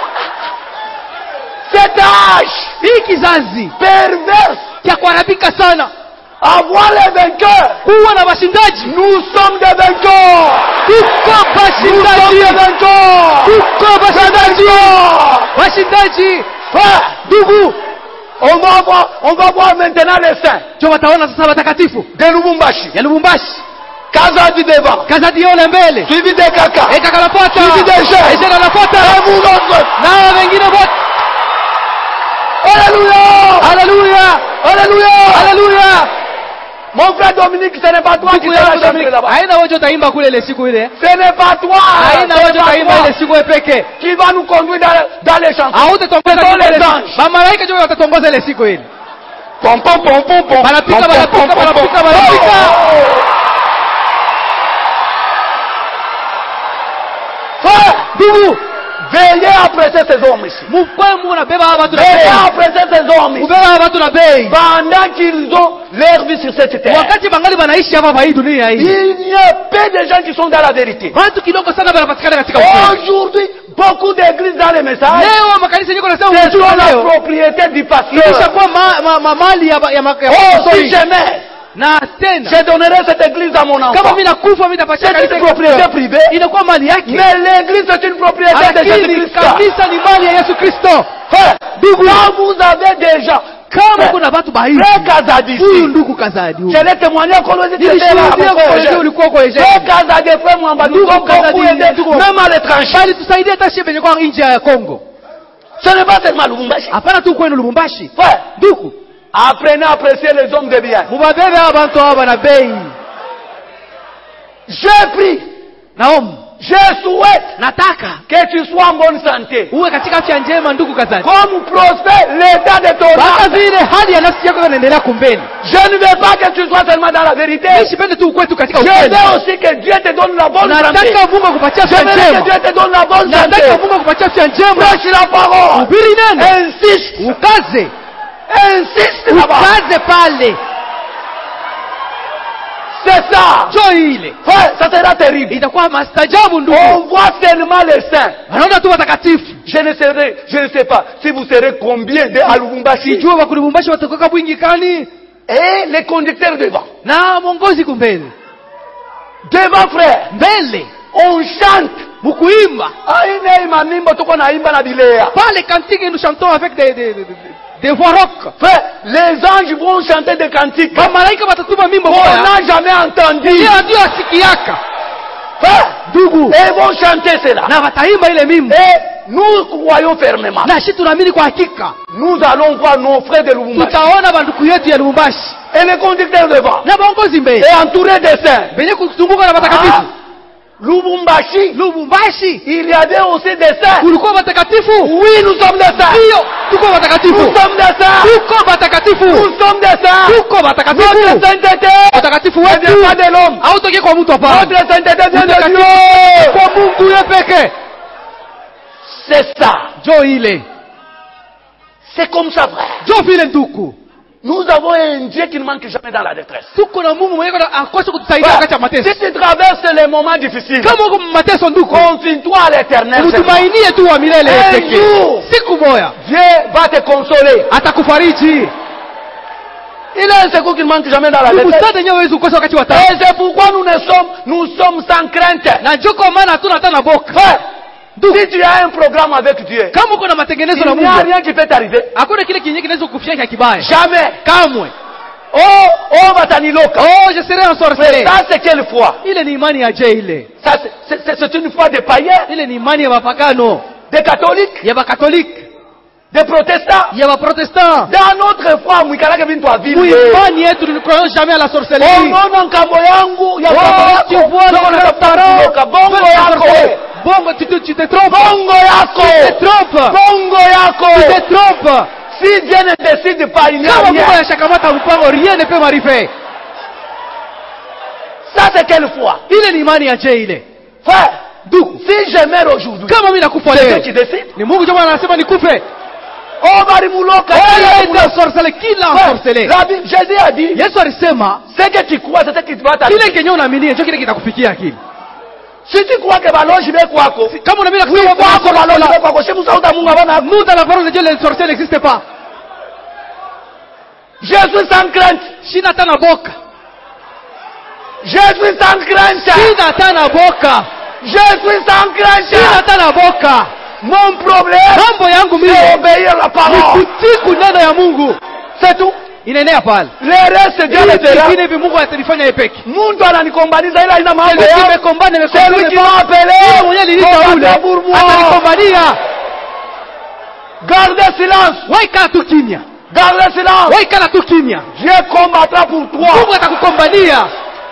Cet âge. Hii kizazi perverse. Kia kuharibika sana. Avoir les vainqueurs. Kuwa na washindaji. Nous sommes des vainqueurs. Tuko washindaji. Nous sommes des vainqueurs. Tuko washindaji. Washindaji. Ndugu. On va voir, on va voir maintenant les saints. Jo wataona sasa watakatifu. De Lubumbashi. Ya Lubumbashi. Kazadi devant. Kazadi yole mbele. Suivi de Kaka. Et Kaka nafuata. Suivi de Jean. Et Jean nafuata. Et vous autres. Na wengine wote. Alléluia. Alléluia. Alléluia. Alléluia. Mon frère Dominique, ce n'est pas toi qui vas chanter là-bas. Haina wewe utaimba kule ile siku ile. Ce n'est pas toi. Haina wewe utaimba ile siku pekee. Qui va nous conduire dans, dans les chansons. Hautatongoza les anges. Mamalaika ndio watatongoza ile siku ile. Pom pom pom pom pom. Banapika banapika banapika banapika. Ndugu, veillez à presser ces hommes ici. Veillez à presser ces hommes ici. Pendant qu'ils ont leur vie sur cette terre. Il y a peu de gens qui sont dans la vérité. Aujourd'hui, beaucoup d'églises dans les messages, c'est sur la propriété du pasteur. Oh, si jamais na tena je donnerai cette église à mon enfant. Kama mimi nakufa mimi nitapatia kanisa propriété privée. Inakuwa mali yake. Mais l'église c'est une propriété de Jésus-Christ. Kanisa ni mali ya Yesu Kristo. Ndugu, vous avez déjà kama kuna watu baadhi. Kazadi. Huyu ndugu Kazadi. Je l'ai témoigné kwa lozi tena. Ulikuwa kwa Yesu. Kazadi frère mwamba ndugu Kazadi. Même à l'étranger. Bali tusaidie hata shepe benye kwa nje ya Kongo. Ce n'est pas seulement Lubumbashi. Hapana tu kwenu Lubumbashi. Ndugu. Apprenez à apprécier les hommes de bien. Je prie. Naom. Je souhaite. Nataka. Que tu sois en bonne santé. Uwe katika afya njema ndugu Kazadi. Comme prospère l'état de ton âme. Vile hali ya nafsi yako inaendelea kumbeni. Je ne veux pas que tu sois seulement dans la vérité. Nisipende tu kwetu katika ukweli. Je veux aussi que Dieu te donne la bonne santé. Nataka Mungu akupatie afya njema. Je veux que Dieu te donne la bonne santé. Nataka Mungu akupatie afya njema. Prêche la parole. Hubiri neno. Insiste. Ukaze. Insiste là-bas. Ukaze pale. Ce c'est ça. Njoo ile. Ouais, ça sera terrible. Itakuwa mastajabu ndugu. On voit tellement les saints. Wanaona tu watakatifu. Je ne sais, je ne sais pas si vous serez combien de à Lubumbashi. Sijua wa Lubumbashi watakoka wingi kani. Et les conducteurs devant. Na mongozi kumbele. Devant frère. Mbele. On chante. Mukuimba. Aïe ma mimba toko na imba na bilea. Pas les cantiques, nous chantons avec des des des, des voix rock. Frère, les anges vont chanter des cantiques. Ba malaika watatuma mimbo. On n'a jamais entendu. Ndio ndio asikiaka. Frère, ndugu. Et vont chanter cela. Na wataimba ile mimbo. Et nous croyons fermement. Na sisi tunaamini kwa hakika. Nous allons voir nos frères de Lubumbashi. Tutaona banduku yetu ya Lubumbashi. Et les conducteurs devant. Na bongozi mbele. Et entourés de saints. Benye kuzunguka na watakatifu. Ah. Lubumbashi, Lubumbashi, il y avait aussi des saints. Kulikuwa watakatifu. Oui, nous sommes des saints. Ndio, tuko watakatifu. Nous sommes des saints. Tuko watakatifu. Nous sommes des saints. Tuko watakatifu. Notre sainteté, watakatifu ne wetu vient pas de l'homme. Hautoki kwa mtu hapana. Notre sainteté vient de Dieu. Kwa Mungu yeye pekee. C'est ça. Jo ile. C'est comme ça, frère. Jo vile nduku. Nous avons un Dieu qui ne manque jamais dans la détresse. Tuko na Mungu mwenye akosa kutusaidia wakati wa mateso. Si tu traverses les moments difficiles, kama uko mateso nduku, confie-toi à l'Éternel. Utumainie tu wa milele pekee. Siku moja Dieu va te consoler. Atakufariji. Il a un secours qui ne manque jamais dans la détresse. Et c'est pourquoi nous ne sommes, nous sommes sans crainte. Na joko maana tuna tana boka. Si tu as un programme avec Dieu, kama uko na matengenezo na il n'y Mungu, a rien qui peut t'arriver. Hakuna kile kinyi kinaweza kukufikia kibaya. Jamais. Kamwe. Oh, oh bataniloka. Oh, je serai ensorcelé. Ça c'est quelle foi? Ile ni imani ya je ile. Ça c'est c'est une foi des païens. Ile ni imani ya mapagano. Des catholiques. Ya bakatoliki. Des protestants. Ya ba protestants. Dans notre foi, mwikalaka bintu avile. Imani yetu ne croyons jamais à la sorcellerie. Oh, non, nkambo yangu ya baba. Tu vois le tarot. Bongo yako. Bongo, tu, tu, tu te trompes. Bongo yako. Tu te trompes. Bongo yako. Tu te trompes. Si Dieu ne décide pas, il n'y a rien. Rien ne peut m'arriver. Ça c'est quelle foi? Ile ni imani ya je ile. Frère, si je meurs aujourd'hui, kama mimi nakufa c'est leo, Dieu qui décide. Ni Mungu ndiye anasema nikufe. Oh bari muloka. Oh, il est sorcelé. Qui l'a ensorcelé? Jésus a dit, Yesu alisema, ce que tu crois, c'est ce qui va t'arriver. Kile kenye unaamini ndio kile kitakufikia akili. Si tu crois que baloji be kwako, kama unaamini oui, kwako baloji be kwako, si Musa uta Mungu bana. Nous dans la parole de Dieu les sorciers n'existe pas. Je suis sans crainte. Shina tana boka. Je suis sans crainte. Shina tana boka. Je suis sans crainte. Shina tana boka. Mon problème, mambo yangu mimi c'est obéir la parole. Nikutii kunena ya Mungu. C'est tout. Inaenea pale. Le reste Dieu le fera. Ingine hivi Mungu atanifanya yeye peke. Mungu ananikombaniza ila ina mambo yangu. Nimekombana nimekombana. C'est lui qui m'a appelé. Mwenye nilita ule. Atanikombania. Gardez silence. Wewe kaa tu kimya. Gardez silence. Wewe kaa tu kimya. Dieu combattra pour toi. Mungu atakukombania.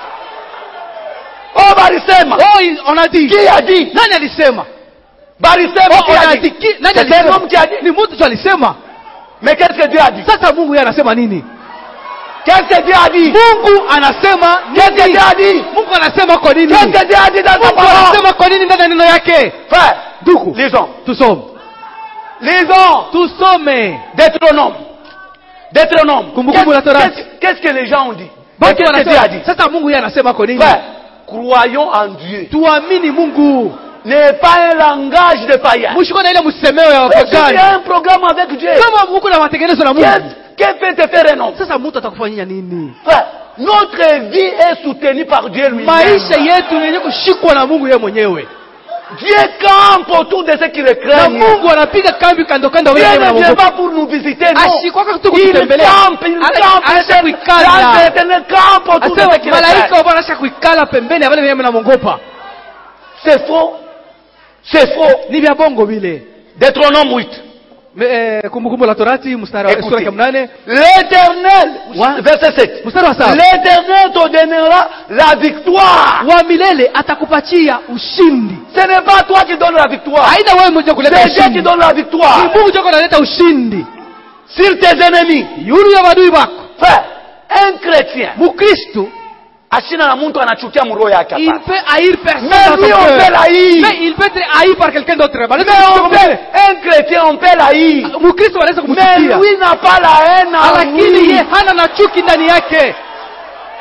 Oh barisema. Oh, on a dit. Qui a dit? Nani alisema? Barisema oh, qui a a dit? dit? Nani C'est un homme qui a dit. Ni mtu tu alisema. Mais qu'est-ce que Dieu a dit? Sasa Mungu yeye anasema nini? Qu'est-ce que Dieu a dit? Mungu anasema nini? Qu'est-ce que Dieu a dit? Mungu anasema kwa nini? Qu'est-ce que Dieu a dit dans sa parole? Mungu anasema kwa nini ndani ya neno yake? Frère, Duku. lisons. Tusome. Lisons. Tusome. Deutéronome. Deutéronome. Kumbukumbu la Torah. Qu'est-ce que les gens ont dit? Qu'est-ce que Dieu a dit? Sasa Mungu yeye anasema kwa nini? Frère, croyons en Dieu. Tuamini Mungu. N'est pas un langage de païen. Mshiko na ile msemeo ya wapagani. C'est un programme avec Dieu. Kama Mungu na matengenezo na Mungu. Qu'est-ce peut te faire un homme? Sasa mtu atakufanyia nini? Frère, notre vie est soutenue par Dieu lui-même. Maisha yetu yenye kushikwa na Mungu yeye mwenyewe. Dieu campe autour de ceux qui le craignent. Na Mungu anapiga kambi kando kando wale wanaogopa. Dieu ne vient pas pour nous visiter, non. Ashikwa tu kutembelea. Il campe, il campe. Anasha kuikala. L'éternel campe autour de ceux qui le craignent. Malaika wao wanasha kuikala pembeni ya wale wenye wanaogopa. C'est faux. C'est faux. Ni vya bongo vile. Deutéronome huit. Eh, kumbukumbu la Torati mstari wa sura ya nane. L'Éternel, verset sept. Mstari wa saba. L'Éternel te donnera la victoire. Wa milele atakupatia ushindi. Ce n'est pas toi qui donnes la victoire. Haina wewe mmoja kuleta ushindi. C'est Dieu qui donne la victoire. Ni Mungu ndiye analeta ushindi. Sur tes ennemis. Yule ya adui wako. Frère, un chrétien. Mukristo Ashina na mtu anachukia mroho yake hapa. Il peut haïr personne. Mais lui on peut l'haïr. Mais il peut être haï par quelqu'un d'autre. Mais on peut, un chrétien on peut l'haïr. Mukristo anaweza kumchukia. Mais lui n'a pas la haine en lui. Lakini yeye hana na chuki ndani yake.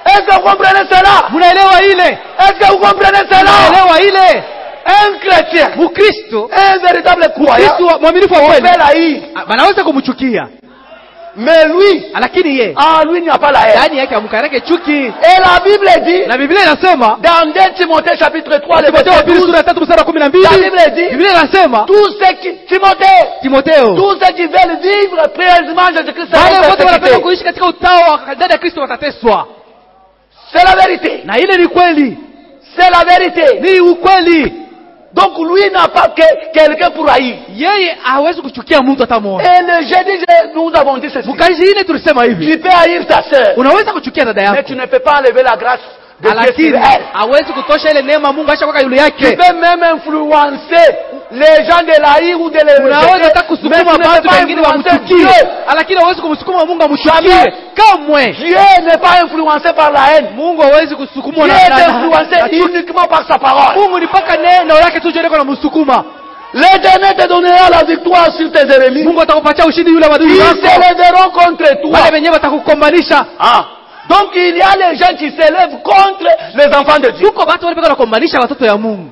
Est-ce que vous comprenez cela? Munaelewa ile? Est-ce que vous comprenez cela? Munaelewa ile? Un chrétien, Mukristo, un véritable croyant, mwaminifu wa kweli, banaweza kumchukia. Mais lui, lakini ye, ah, lui n'y a pas la haine. Ndani yake hamkareke chuki. Et la Bible dit, la Biblia inasema dans deux Timothée chapitre trois le verset douze, la Bible dit, Biblia inasema tous ceux qui Timothée, Timotheo, tous ceux qui veulent vivre précisément Jésus-Christ, wale wote wanapenda kuishi katika utawa ndani ya Kristo watateswa. C'est la vérité. Na ile ni kweli. C'est la vérité. Ni ukweli. Donc lui n'a pas que quelqu'un pour haïr. Yeye hawezi kuchukia mtu hata mmoja. Et le jeudi nous avons dit ceci. Mkazi ile tulisema hivi. Tu peux haïr ta sœur. Unaweza kuchukia dada yako. Mais tu ne peux pas enlever la grâce de Dieu sur elle. Hawezi kutosha ile neema Mungu ashakwaka yule yake. Tu peux même influencer les gens de l'haïr ou de les unaweza hata kusukuma watu wengine wamchukie. Lakini hawezi kumsukuma Mungu amchukie. Kamwe. Dieu n'est pas influencé par la haine. Mungu hawezi kusukumwa na Dieu est influencé uniquement par sa parole. Mungu ni paka neno lake tu ndio anamsukuma. L'Éternel te donnera la victoire sur tes ennemis. Mungu atakupatia ushindi yule adui wako. Ils se lèveront contre toi. Wale wenyewe watakukombanisha. Ah. Donc il y a les gens qui se lèvent contre les enfants de Dieu. Tuko watu wale pekao kukombanisha watoto ya Mungu.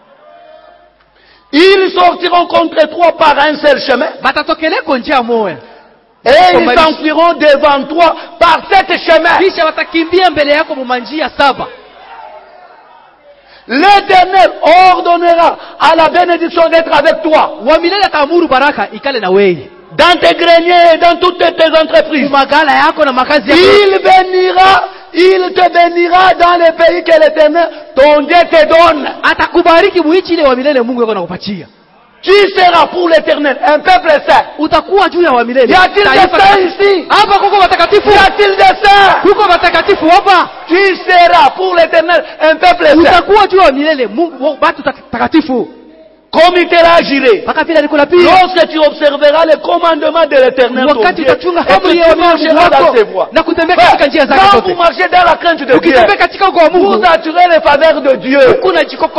Ils sortiront contre toi par un seul chemin. Batatokele kwa njia moja. Et ils s'enfuiront devant toi par sept chemins. Kisha watakimbia mbele yako mu njia saba. L'Éternel ordonnera à la bénédiction d'être avec toi. Wa milele ataamuru baraka ikale na wewe. Dans tes greniers et dans toutes tes entreprises. Magala yako na makazi yako. Il bénira, il te bénira dans les pays que l'Éternel ton Dieu te donne. Atakubariki muichi ile wa milele Mungu yako anakupatia. Tu seras pour l'Éternel un peuple saint. Utakuwa juu ya wa milele. Y a-t-il des saints ici? Hapa kuko watakatifu. Y a-t-il des saints? Kuko watakatifu hapa. Tu seras pour l'Éternel un peuple saint. Utakuwa juu ya wa milele Mungu watu takatifu. Comme il te l'a juré. Lorsque tu observeras les commandements de l'Éternel ton Dieu, et que tu marcheras dans ses voies. Quand vous marchez dans la crainte de Dieu, vous attirez les faveurs de Dieu. Vous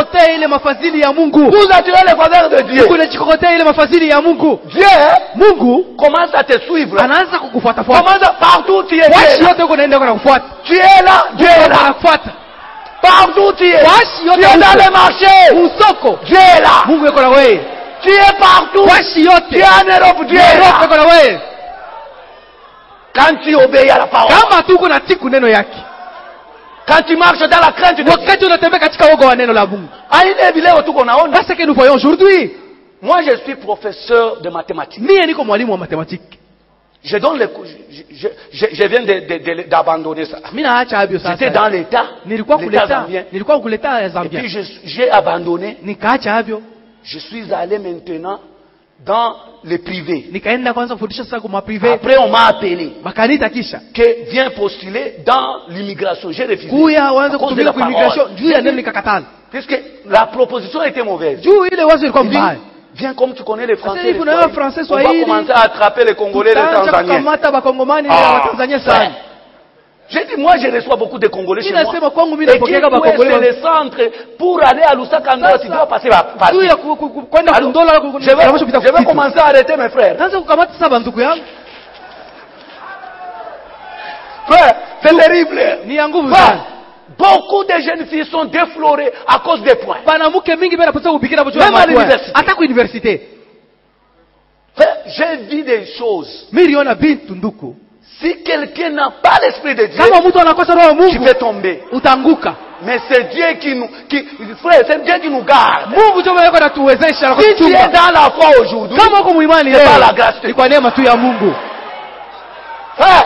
attirez les faveurs de Dieu. Dieu commence à te suivre. Commence à, partout tu es là. Tu es là, Dieu est là. Partout tu es. Tu es dans les marchés. Dieu est là. Tu es partout. Tu es en Europe. Dieu est là. Quand tu obéis à la parole. Quand tu marches dans la crainte de Dieu. C'est ce que nous voyons aujourd'hui. Moi je suis professeur de mathématiques. Je donne les cours, je, je, je, je viens de, de, de, d'abandonner ça. J'étais dans l'État, l'État zambien. Et puis je, j'ai abandonné. Je suis allé maintenant dans le privé. Après on m'a appelé. Que viens postuler dans l'immigration. J'ai refusé. À cause de la parole. Puisque la proposition était mauvaise. Viens comme tu connais les Français, les Français on va commencer à attraper les Congolais, les Tanzaniens. Ah. J'ai dit, moi je reçois beaucoup de Congolais chez moi. Et qui c'est le centre pour aller à Lusaka, tu dois passer par ici. Je vais, je vais commencer à arrêter mes frères. Frère, c'est terrible. Frère, beaucoup de jeunes filles sont déflorées à cause des points. Même à l'université. J'ai vu des choses. Si quelqu'un n'a pas l'esprit de Dieu, tu peux tomber. Mais c'est Dieu qui nous, qui, frère, c'est Dieu qui nous garde. Si tu es dans la foi aujourd'hui, c'est pas la grâce de Dieu. Frère,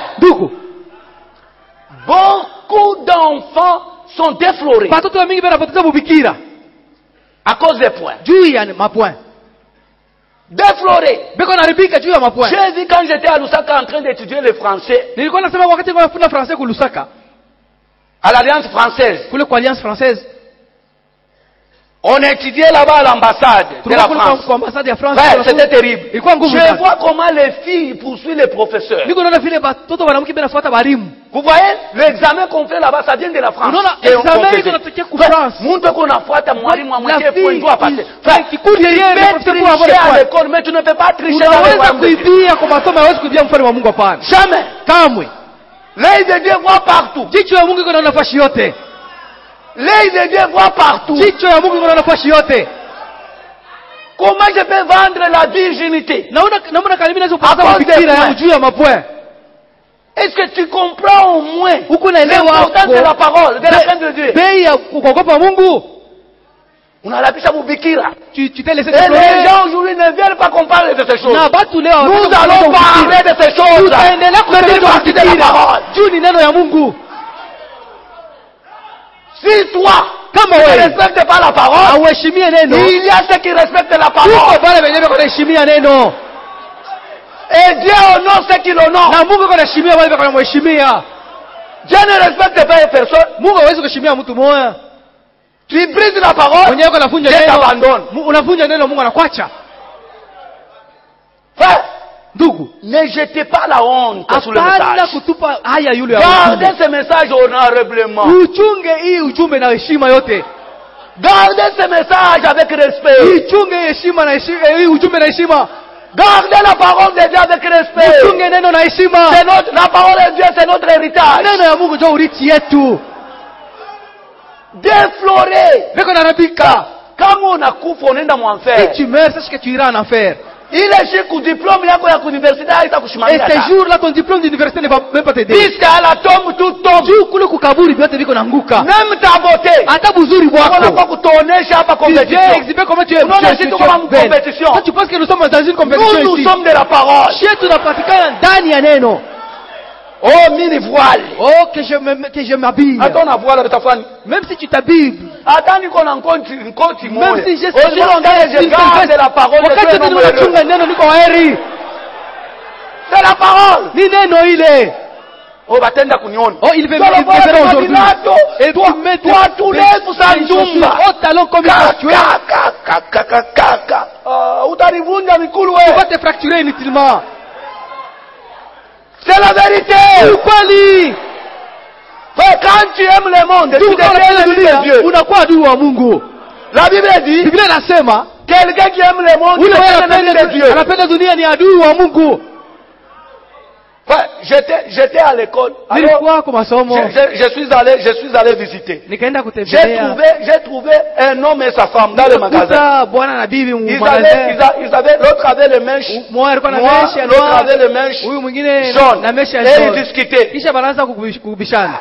beaucoup d'enfants sont déflorés à cause des points. Déflorés. J'ai vu quand j'étais à Lusaka en train d'étudier le français. À l'Alliance française. On étudiait là-bas à l'ambassade de la France. Ouais, c'était terrible. Je vois comment les filles poursuivent les professeurs. Vous voyez, l'examen qu'on fait là-bas, ça vient de la France. Tu es tricher à l'école, mais tu ne peux pas tricher dans le royaume de Dieu. Jamais. L'œil de Dieu voit partout. Jicho ya Mungu iko na nafasi yote. L'œil de Dieu voit partout. Jicho ya Mungu iko na nafasi yote. Comment je peux vendre la virginité? Naona naona kalimina hizo kwa sababu fikira ya juu ya mapwe. Est-ce que tu comprends au moins l'importance de la parole, de la crainte de Dieu? Bei ya kuogopa Mungu. Unalapisha mubikira. Tu tu t'es laissé te tromper. Les gens aujourd'hui ne viennent pas qu'on parle de ces choses. Na batu leo nous allons parler de ces choses. Tutaendelea kusema de la parole. Juu ni neno ya Mungu. Si toi kama wewe ne respectes pas la parole, hauheshimie neno, il y a ceux qui respectent la parole. Uko pale wenyewe wanaheshimia neno. Et Dieu honore ceux qui l'honorent. Na Mungu anaheshimia wale wanaomheshimia. Dieu ne respecte pas une personne. Mungu hawezi kuheshimia mtu mmoja. Tu brises la parole, Dieu t'abandonne. Unavunja neno, Mungu anakuacha. Frère, ndugu, ne jetez pas la honte sur le message. Kutupa haya yule ya Gardez ce message honorablement. Uchunge hii ujumbe na heshima yote. Gardez ce message avec respect. Uchunge heshima na heshima, hii ujumbe na heshima. Gardez la parole de Dieu avec respect. Uchunge neno na heshima. C'est notre, la parole de Dieu, c'est notre héritage. Neno ya Mungu ndio urithi yetu. Déflorer. Beko na rabika. Kama unakufa unaenda mwanfer. Si tu meurs, sache que tu iras en enfer. Ile siku diplôme yako ya université haitakushimamia. Et ce jour-là ton diplôme d'université ne va même pas t'aider. Puisque la tombe tout tombe. Juu kule kukaburi vyote viko naanguka. Même ta beauté. Hata buzuri bwako. Unakuwa kutuonesha hapa compétition. Tu exhiber comment tu es. Non, c'est tout comme une compétition. Toi tu penses que nous sommes dans une compétition ici. Nous nous sommes de la parole. Chez tunapatikana ndani ya neno. Oh, mini voile. Oh, que je me, que je m'habille. Attends, na voile betafani. Même si tu t'habilles. Attends, niko na nkoti, nkoti moya. Même si je sais je garde la parole de Dieu. Wakati tunachunga neno niko heri. C'est la parole. Ni neno ile. Oh, batenda kuniona. Oh, il veut me faire aujourd'hui. Et toi, toi, tous les pour ça njumba. Oh, talon comme il tu es. Kaka, kaka, kaka. Ah, utarivunja mikulu wewe. Tu vas te fracturer inutilement. C'est la vérité. Ukweli. Quand tu aimes le monde, tu deviens l'ennemi de Dieu. Unakuwa adui wa Mungu. La Bible dit, Biblia inasema, quelqu'un qui aime le monde, c'est l'ennemi de Dieu. Anapenda dunia ni adui wa Mungu. J'étais, j'étais à l'école. Nilikuwa kwa masomo. Je, je, je suis allé, je suis allé visiter. Nikaenda kutembelea. J'ai trouvé, j'ai trouvé un homme et sa femme dans le magasin. Bwana na bibi mu magasin. Ils avaient, ils avaient, l'autre avait les mèches. Moi, l'autre avait les mèches jaunes. Et ils discutaient. Kisha banaanza kubishana.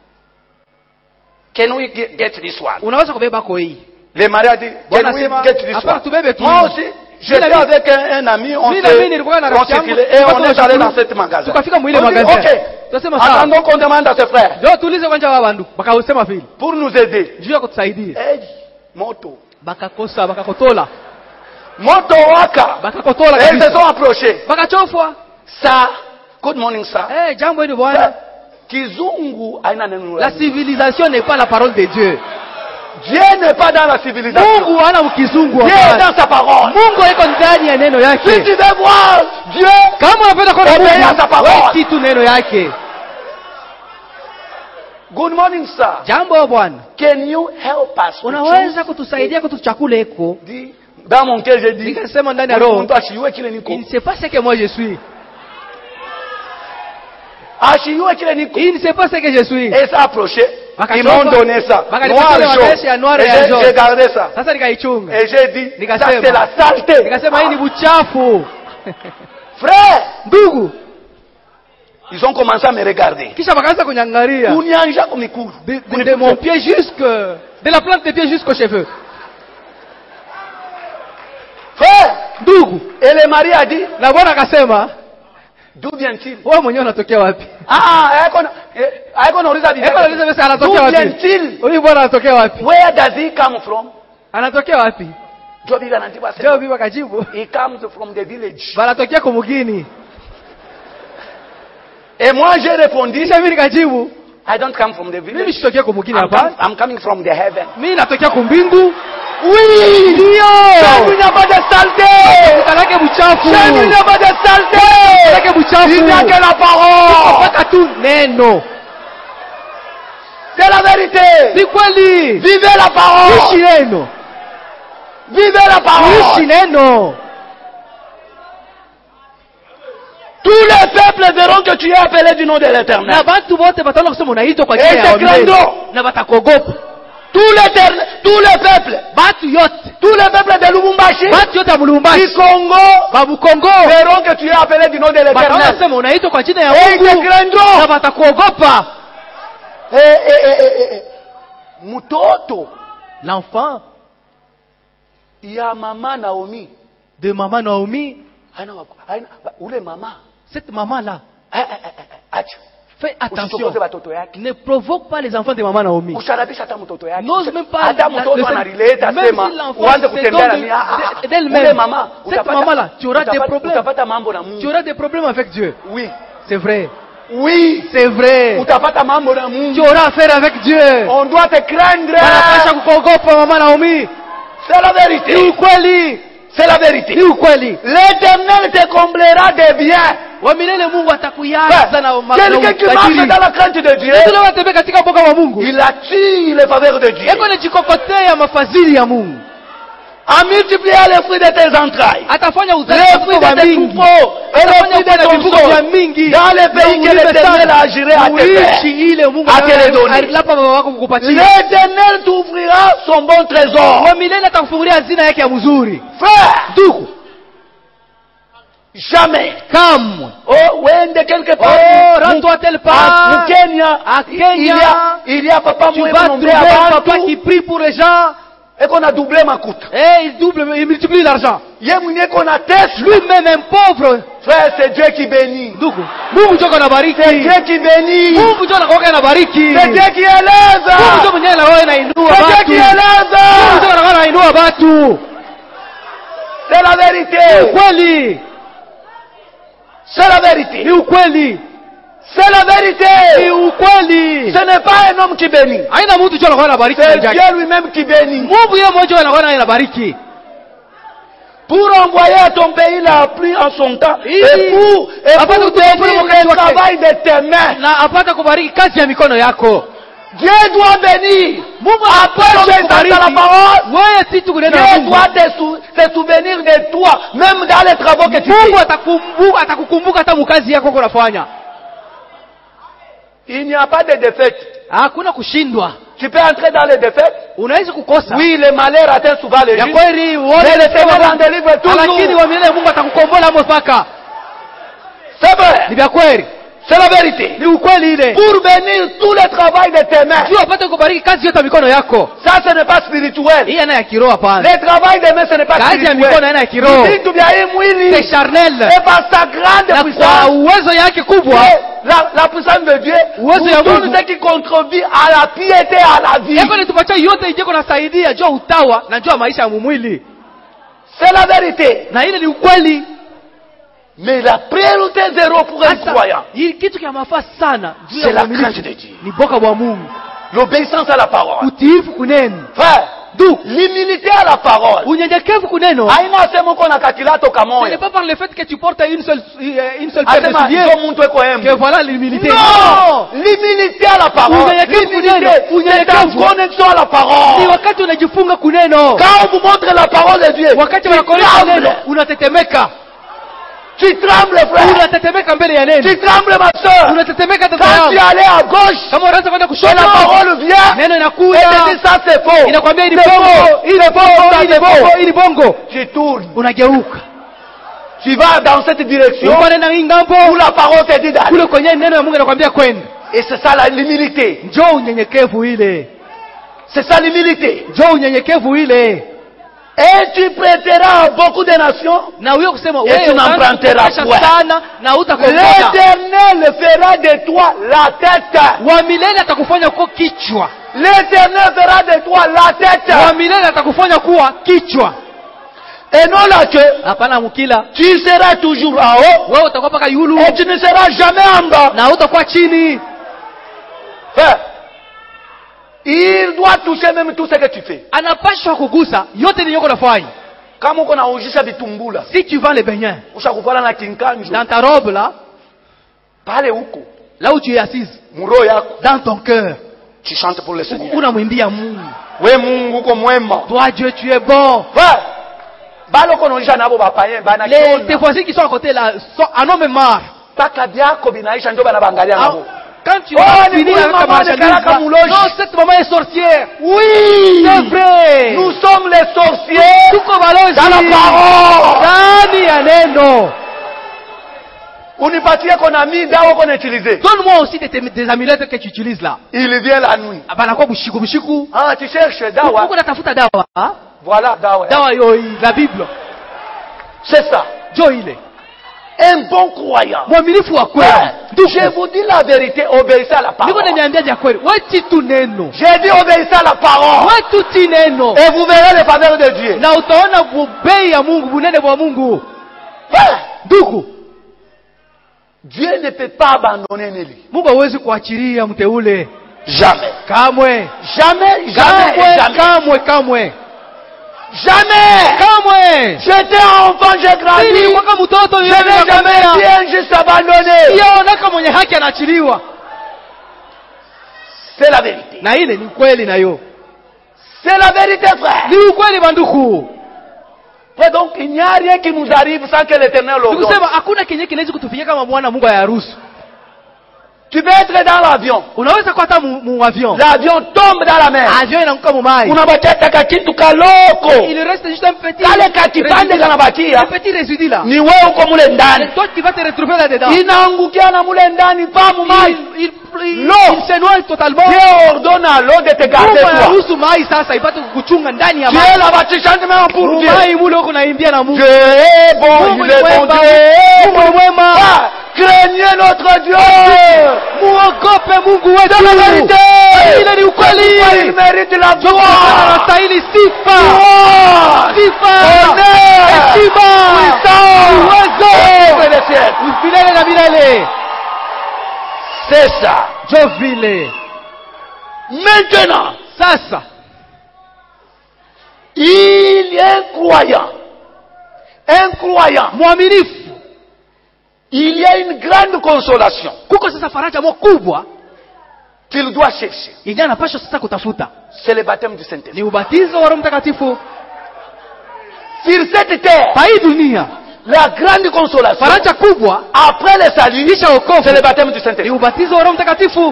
Can we get this one? Unaweza kubeba kwa hii. Le mari a dit, can we get this one? Moi aussi. J'étais avec un, un ami, on s'est constitué et on est allé dans ce magasin. On dit, ok, attendons qu'on demande à ses frères pour nous aider. Hey, moto. Moto waka. Et ils se sont approchés. Ça, good morning, ça. Kizungu aina neno. La civilisation n'est pas la parole de Dieu. Dieu n'est pas dans la civilisation. Mungu hana mkizungu. Dieu est dans sa parole. Mungu yuko ndani ya neno yake. Si tu veux voir Dieu, kama unapenda kuona Mungu, obéis sa parole. kitu neno yake. Good morning, sir. Jambo bwana. Can you help us? Unaweza kutusaidia kutuchakule eko? Dans mon cœur j'ai dit. Nikasema ndani ya roho. Il ne sait pas ce que moi je suis. Il ne sait pas ce que je suis. Et ça approché. Ils m'ont donné ça. Noir jaune. Et j'ai gardé ça. Et j'ai dit, ça c'est la saleté. Frère. Ils ont commencé à me regarder. De, de mon pied jusque, de la plante des pieds jusqu'aux cheveux. Frère. Ndugu. Et le mari a dit, la bwana akasema, d'où vient-il? Wewe mwenyewe unatokea wapi? Ah, haiko haiko nauliza bibi. Haiko nauliza basi anatokea wapi? D'où vient-il? Huyu bwana anatokea wapi? Where does he come from? Anatokea wapi? Ndio bibi anatibu asema. Ndio bibi akajibu. He comes from the village. Anatokea kwa mgini. Et moi j'ai répondu, kisha mimi nikajibu, I don't come from the village. Mimi sitokea kwa mgini hapa. I'm coming from the heaven. Mimi natokea kwa mbingu. Oui! Ndio! Il n'y a pas de saleté! Utalake buchafu. Il n'y a pas de saleté! Utalake buchafu. Il n'y a que la parole! Mpaka tu neno. C'est la vérité! Ni kweli! Vivez la parole! Ishi neno. Vivez la parole! Ishi neno. Tous les peuples verront que tu es appelé du nom de l'Éternel. Et te craindront. Tous les, tous les peuples, tous les peuples de Lubumbashi, du Congo, verront que tu es appelé du nom de l'Éternel. Et ils te craindront. Eh, eh, eh, eh, eh. Mutoto, l'enfant, il y a maman Naomi. De maman Naomi. Où est maman? Cette maman-là. Fais attention. Ne provoque pas les enfants de maman Naomi. N'ose même pas. Même si l'enfant se d'elle-même. Cette maman-là, tu auras des problèmes. Tu auras des problèmes avec Dieu. Oui. C'est vrai. Oui. C'est vrai. Tu auras affaire avec Dieu. On doit te craindre. C'est la vérité. C'est la vérité. L'Éternel te comblera de biens. Quelqu'un qui marche dans la crainte de Dieu, il attire les faveurs de Dieu. A multiplier les fruits de tes entrailles, les fruits de tes troupeaux et les fruits de ton sol dans les pays que l'Éternel agirait à te faire, à te les donner. L'Éternel t'ouvrira son bon trésor. Frère, jamais. Comme. Oh, ouais, de quelque part. Oh, rends-toi tel part. Au Kenya, à Kenya, il y a, il y a papa tu vas trouver un papa qui prie pour les gens. Et qu'on a doublé ma coûte. Et il double, il multiplie l'argent. Lui-même un pauvre. Frère, c'est Dieu qui bénit. C'est Dieu qui bénit. C'est Dieu qui élève. C'est Dieu qui élève. C'est la vérité. C'est la vérité. C'est la vérité. Ce n'est pas un homme qui bénit. C'est Dieu lui-même qui bénit. Pour envoyer à ton pays la pluie en son temps. Et pour, et pour bénir le travail de tes mains. Dieu doit bénir. Après l'obéissance à la parole, Dieu doit se souvenir de toi, même dans les travaux que tu fais. Il n'y a pas de défaite. Tu peux entrer dans les défaites. Oui, le malheur atteint souvent les justes. Mais l'Éternel en délivre toujours. C'est vrai. C'est la vérité. Pour bénir tout le travail de tes mains. Ça, ce n'est pas spirituel. Le travail des mains, ce n'est pas spirituel. C'est charnel. Et par sa grande puissance, la, la puissance de Dieu, pour tout ce qui contribue à la piété, à la vie. C'est la vérité. Mais la priorité zéro pour un croyant, c'est la crainte de Dieu. L'obéissance à la parole. Frère, l'humilité à la parole. Ce n'est pas par le fait que tu portes une seule, une seule paire de souliers que voilà l'humilité. Non, l'humilité à la parole. L'humilité, c'est ta connexion à la parole. Quand on vous montre la parole de Dieu, tu trembles. Tu trembles, frère. Tu trembles, ma soeur. Quand tu allais à gauche, et la parole vient, et te dit ça c'est faux. Il est faux, il est faux, il est faux, il est bongo. Tu tournes. Tu vas dans cette direction où la parole te dit d'aller. Et c'est ça l'humilité. C'est ça l'humilité. Et tu prêteras à beaucoup de nations et tu n'emprunteras point. L'Éternel fera de toi la tête. L'Éternel fera de toi la tête. Et non la queue. Tu seras toujours en haut et tu ne seras jamais en bas. Frère, il doit toucher même tout ce que tu fais. Si tu vends les beignets dans ta robe là, là où tu es assise, dans ton cœur, tu chantes pour le Seigneur. Toi Dieu, tu es bon. Les, tes voisins qui sont à côté là sont en homme marre. Paka biako binaisha ndio banabangalia nabo. Quand tu vas finir avec ta marchandise, non, cette maman est sorcière. Oui, c'est vrai. Nous sommes les sorciers dans la parole. Dani ya neno. Unipatie qu'on a mis dawa qu'on utilise. Donne-moi aussi des, des amulettes que tu utilises là. Il vient la nuit. Ah, tu cherches dawa. Pourquoi tu as dawa? Hein? Voilà dawa. Dawa yoi, la Bible. C'est ça. Joile. Un bon croyant. Moi, milifu wa kweli. Je vous dis la vérité, obéissez à la parole. J'ai dit obéissez à la parole. Et vous verrez les faveurs de Dieu. Na utaona bei ya Mungu, bunene bwa Mungu. Duku. Dieu ne peut pas abandonner Néli. Mungu hawezi kuachilia mteule. Jamais. Kamwe. Jamais, jamais, jamais. Kamwe, kamwe. Jamais. Kamwe. J'étais enfant, j'ai grandi. Je n'ai jamais été injuste abandonné. C'est la vérité. Na ile ni kweli na yo. C'est la vérité, frère. Ni ukweli banduku. Et donc il n'y a rien qui nous arrive sans que l'Éternel le donne. Hakuna kenye kinaweza kutufikia kama mwana Mungu ya harusi. Tu peux être dans l'avion. Unaweza kuwa hata mu avion. L'avion tombe dans la mer. Avion inaanguka mu mai. Unabakia kakitu kaloko. Il reste juste un petit. Kale kakipande kanabakia. Un petit résidu là. Ni wewe uko mule ndani. Toi tu vas te retrouver là dedans. Inaangukia na mule ndani pa mu mai. Il il il se noie totalement. Dieu ordonne à l'eau de te garder toi. Kuhusu mai sasa ipate kukuchunga ndani ya mai. Dieu la bâtissante même pour Dieu. Mai mule uko naimbia na Mungu. Dieu est bon, il est bon Dieu. Mungu mwema. Craignez notre Dieu. Muogope Mungu wetu. C'est la vérité. Ile ni ukweli. Il mérite la gloire. Anastahili sifa. Sifa. Honneur. Heshima. Uwezo. Milele na milele. C'est ça. Jo vile. Maintenant. Sasa. Il y a un croyant. Un croyant. Mwaminifu. Il y a une grande consolation. Kuko sasa faraja kubwa qu'il doit chercher. Yeye anapaswa sasa kutafuta. C'est le baptême du Saint-Esprit. Ni ubatizo wa Roho Mtakatifu. Sur cette terre. Pa hii dunia. La grande consolation. Faraja kubwa après le salut. C'est le baptême du Saint-Esprit. Ni ubatizo wa Roho Mtakatifu.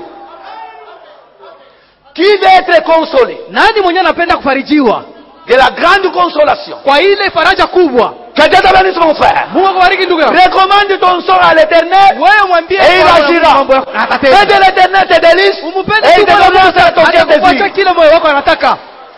Qui veut être consolé? Nani mwenye anapenda kufarijiwa? De la grande consolation. Kwa ile faraja kubwa. Que Dieu te bénisse mon frère. Recommande ton sort à l'Éternel. Et il agira. Et de l'Éternel te délice. Et il te donnera ton cœur désir.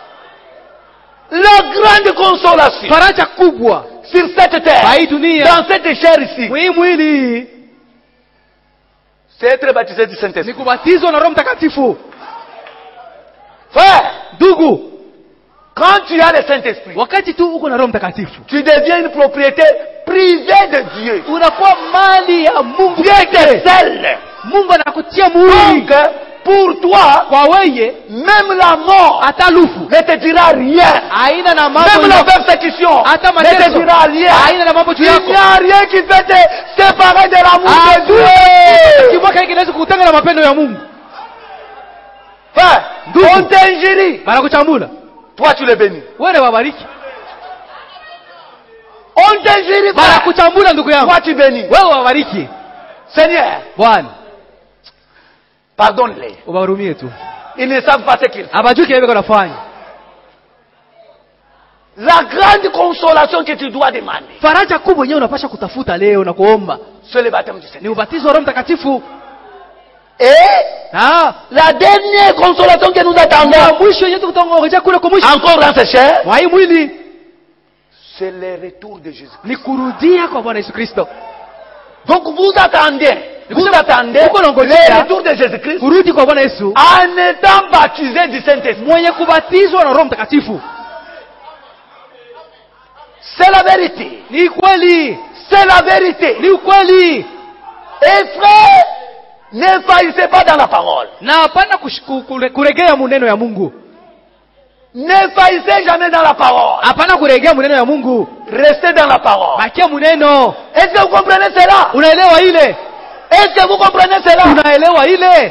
La grande consolation. Faraja kubwa. Sur cette terre. Dans cette chair ici. Oui, mwili. C'est être baptisé du Saint-Esprit. Ni kubatizwa na Roho Mtakatifu. Frère. Dugu. Quand tu as le Saint-Esprit, wakati tu uko na Roho Mtakatifu, tu deviens une propriété privée de Dieu. Unakuwa mali ya Mungu. Dieu te scelle. Mungu anakutia muhuri. Donc, pour toi, kwa weye, même la mort atalufu ne te dira rien. Aina na mambo même la persécution ne te dira rien. Aina na mambo il n'y a rien qui peut te séparer de l'amour de Dieu. Kiboka kinaweza kukutanga na mapendo ya Mungu. Frère, on t'injurie. Banakuchambula. Toi tu les bénis. Wewe wabariki. On t'injurie. Banakuchambula ndugu yangu. Toi tu bénis. Wewe wabariki. Seigneur. Bwana. Pardonne-les. Ubarumie tu. Ils ne savent pas ce qu'ils font. Abajui kile wanafanya. La grande consolation que tu dois demander. Faraja kubwa yenyewe unapaswa kutafuta leo na kuomba. C'est le baptême du Seigneur. Ni ubatizo wa Roho Mtakatifu. Et ah, la dernière consolation que nous attendons. Encore dans ce cher. C'est le retour de Jésus. Donc vous attendez. Vous attendez le retour de Jésus-Christ en étant baptisé du Saint-Esprit. C'est la vérité. C'est la vérité. Et frère, ne faillissez pas dans la parole. Na hapana kuregea muneno ya Mungu. Ne faillissez jamais dans la parole. Hapana kuregea muneno ya Mungu. Restez dans la parole. Bakia muneno. Est-ce que vous comprenez cela? Unaelewa ile? Est-ce que vous comprenez cela? Unaelewa ile?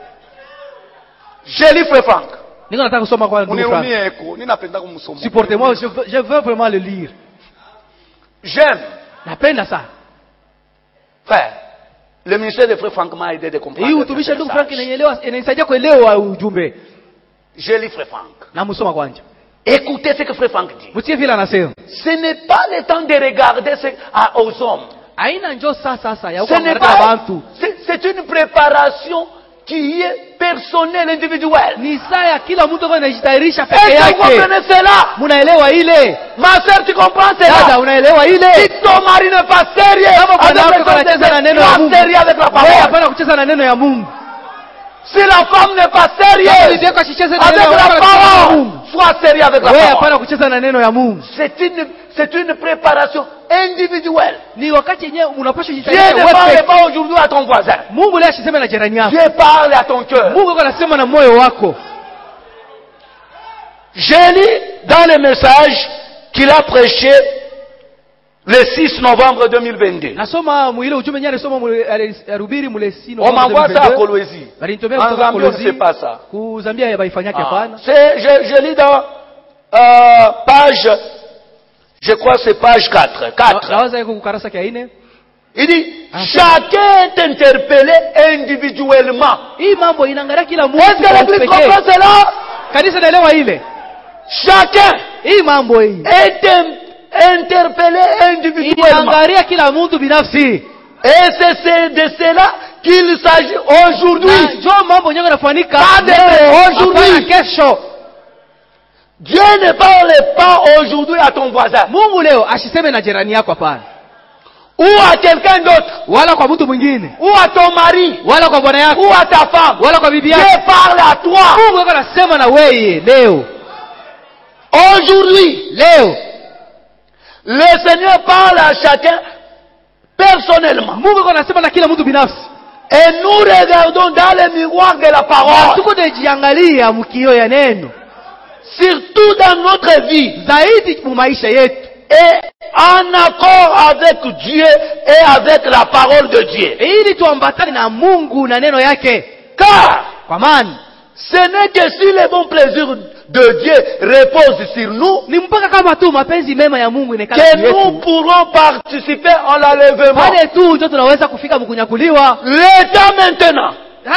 Je lis Frère Franck. Niko nataka kusoma kwa ndugu Franck. Ninapenda kumsoma. Supportez-moi, je veux, je veux vraiment le lire. J'aime. Napenda ça. Frère. Le ministère de Frère Franck m'a aidé de comprendre. Je lis Frère Franck. Écoutez ce que Frère Franck dit. Ce n'est pas le temps de regarder ce, à, aux hommes. Ce n'est pas, c'est une préparation qui est personnelle, individuelle. Est-ce que vous comprenez cela? Ma soeur, tu comprends cela? Si ton mari n'est pas sérieux avec la parole, si la femme n'est pas sérieuse avec la parole, sois sérieux avec la parole. C'est une, c'est une préparation individuelle. Dieu ne parle pas aujourd'hui à ton voisin. Dieu parle à ton cœur. J'ai lu dans le message qu'il a prêché le six novembre deux mille vingt-deux. On m'envoie ça à Kolwezi. En Zambie, on ne sait pas ça. Ah. Je, je lis dans euh, page, je crois que c'est page quatre. quatre. Il dit, chacun est interpellé individuellement. Est-ce que l'Église comprend cela? Chacun est interpellé individuellement. Et c'est de cela qu'il s'agit aujourd'hui. Pas d'aujourd'hui. Dieu ne parle pas aujourd'hui à ton voisin. Ou à quelqu'un d'autre. Ou à ton mari. Ou à ta femme. Dieu parle à toi. Aujourd'hui. Le Seigneur parle à chacun personnellement. Et nous regardons dans le miroir de la parole. Surtout dans notre vie. Et en accord avec Dieu et avec la parole de Dieu. Car ce n'est que si les bons plaisirs de Dieu reposent sur nous que nous pourrons participer en l'enlèvement. L'état maintenant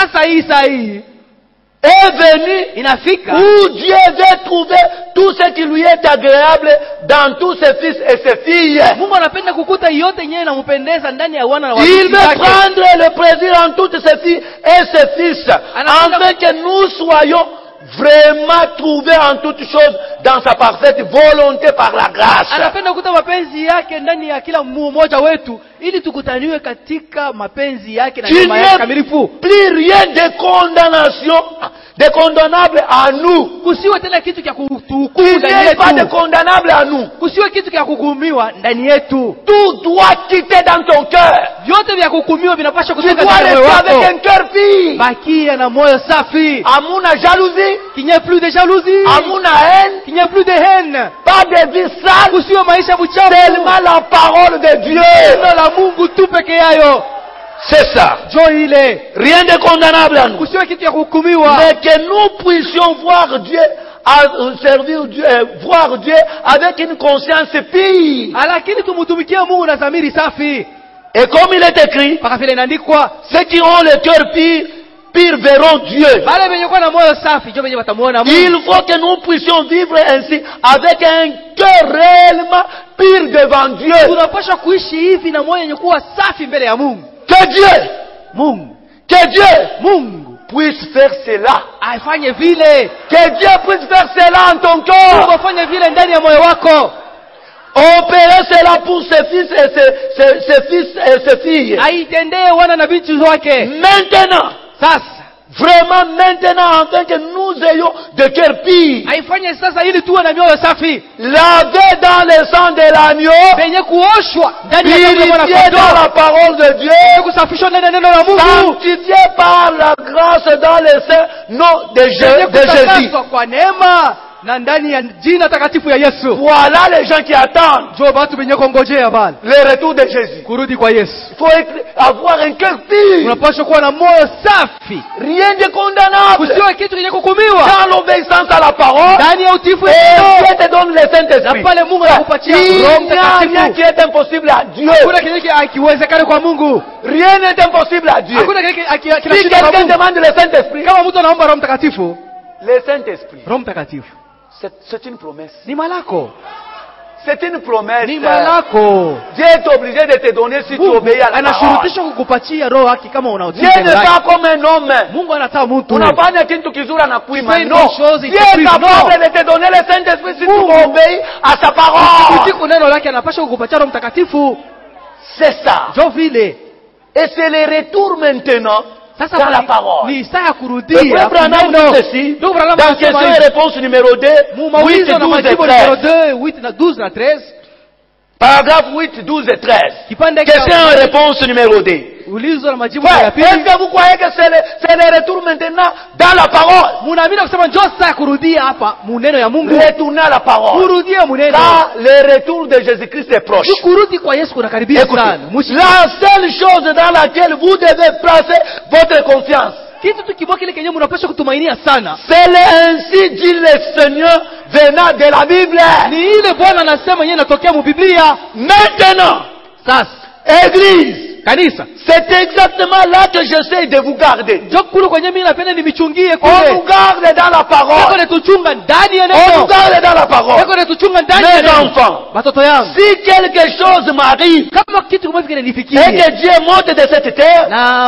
est venu où Dieu veut trouver tout ce qui lui est agréable dans tous ses fils et ses filles. Il veut prendre le plaisir en toutes ses filles et ses fils, afin que nous soyons vraiment trouvés en toutes choses dans sa parfaite volonté par la grâce. Il n'y a plus rien de condamnation, de condamnable à nous. Il n'y a pas de condamnable à nous. Tout doit quitter dans ton cœur. Tu dois rester avec un cœur pur. Amuna jalousie. Qu'il n'y ait plus de jalousie. Amuna haine. Qu'il n'y ait plus de haine. Pas de vie sale. Tellement la parole de Dieu. C'est ça. Rien de condamnable à nous. Mais que nous puissions voir Dieu, à servir Dieu, voir Dieu avec une conscience pure. Et comme il est écrit, ceux qui ont le cœur pur, pire verront Dieu. Il faut que nous puissions vivre ainsi avec un cœur réellement pur devant Dieu. Que Dieu, que Dieu puisse faire cela. Que Dieu puisse faire cela en ton cœur. Opérer cela pour ses fils et ses, ses, ses fils et ses filles. Maintenant. Vraiment maintenant, afin que nous ayons de cœur pur. Lavé dans le sang de l'agneau. Purifié dans la parole de Dieu. Sanctifié par la grâce dans le sein nom de, Je, de Jésus. Na ndani ya jina takatifu ya Yesu. Voilà les gens qui attendent. Jo watu wenye kongojea bali. Le retour de Jésus. Kurudi kwa Yesu. Il faut être, avoir un cœur pur. Unapaswa kuwa na moyo safi. Rien de condamnable. Kusiwe kitu kenye kuhukumiwa. Dans l'obéissance à la parole. Ndani ya utiifu ya Mungu. Dieu te donne le Saint-Esprit. Na pale Mungu anakupatia Roho Mtakatifu. Rien qui est impossible à Dieu. Hakuna kitu hakiwezekani kwa Mungu. Rien n'est impossible à Dieu. Hakuna kitu kinashinda kwa Mungu. Si quelqu'un demande le Saint-Esprit. Kama mtu anaomba Roho Mtakatifu. Le Saint-Esprit. Roho Mtakatifu. C'est une promesse. Ni malako. C'est une promesse. Ni malako. Dieu est obligé de te donner si tu obéis à la parole. Anashurutisha kukupatia roho haki kama unaotii. Dieu n'est pas comme un homme. Mungu anataka mtu. Unafanya kitu kizuri na kuima. Non. Dieu est capable de te donner le Saint-Esprit si tu obéis à sa parole. Kutii neno lake anapaswa kukupatia Roho Mtakatifu. C'est ça. Jo vile. Et c'est le retour maintenant. Sasa dans la parole. Ni saa kurudia. Le frère Branham dit ceci. Dans question et réponse numéro deux, huit, douze et treize. huit na douze na treize. Paragraphe huit, douze et treize. Question et réponse numéro deux. Ulizo na majibu ya pili. Est-ce que vous croyez que c'est le, c'est le retour maintenant dans la parole? Munaamini kusema njoo saa kurudia hapa muneno ya Mungu. Retourner à la parole. Kurudia muneno. Car le retour de Jésus-Christ est proche. Kurudi kwa Yesu kunakaribia sana. La seule chose dans laquelle vous devez placer votre confiance, kitu tu kibwa kile kenye mnapaswa kutumainia sana. C'est ainsi dit le Seigneur venant de la Bible. Ni ile Bwana anasema yeye anatokea mu Biblia. Maintenant, sasa église, kanisa, c'est exactement là que j'essaie de vous garder. On nous garde dans la parole. On nous garde dans la parole. Mes enfants, si quelque chose m'arrive et que Dieu monte de cette terre,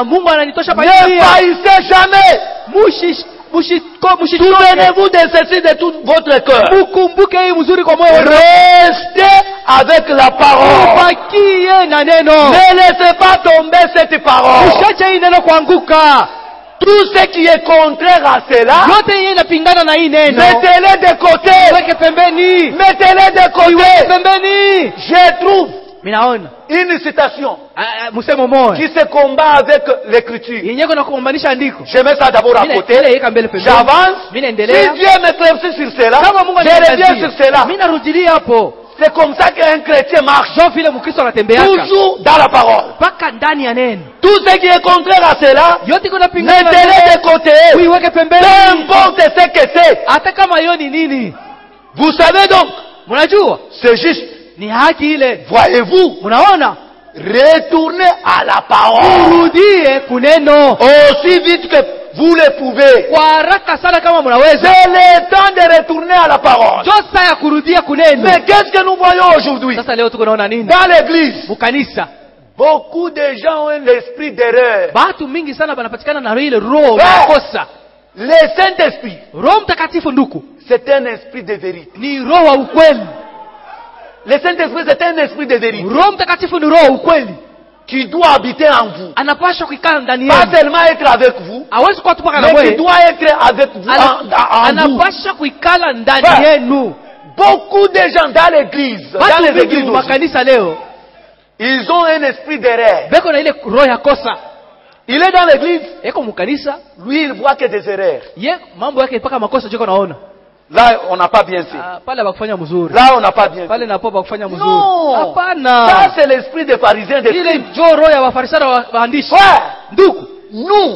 ne faillissez jamais. Souvenez-vous de ceci de tout votre cœur. Restez avec la parole. Ne laissez pas tomber cette parole. Tout ce qui est contraire à cela, mettez-les de côté. Mettez-les de côté. Je trouve une citation qui se combat avec l'écriture. Je mets ça d'abord à côté. J'avance. Si Dieu m'éclaircit sur cela, je reviens sur cela. C'est comme ça qu'un chrétien marche. Toujours dans la parole. Tout ce qui est contraire à cela, mettez-les de côté. Peu importe ce que c'est. Vous savez donc, c'est juste. Voyez-vous, retournez à la parole aussi vite que vous le pouvez. C'est le temps de retourner à la parole. Mais qu'est-ce que nous voyons aujourd'hui dans l'église? Beaucoup de gens ont l'esprit d'erreur. Le Saint-Esprit, c'est un esprit de vérité. Le Saint-Esprit, c'est un esprit de vérité qui doit habiter en vous. Pas seulement être avec vous, mais qui doit être avec vous en, en vous. Beaucoup de gens dans l'église, dans les églises aussi, ils ont un esprit d'erreur. Il est dans l'église, lui il voit que des erreurs. Là, on n'a pas bien fait. Là, on n'a pas bien fait. Non. Ça, c'est l'esprit des pharisiens. Des ouais. Nous,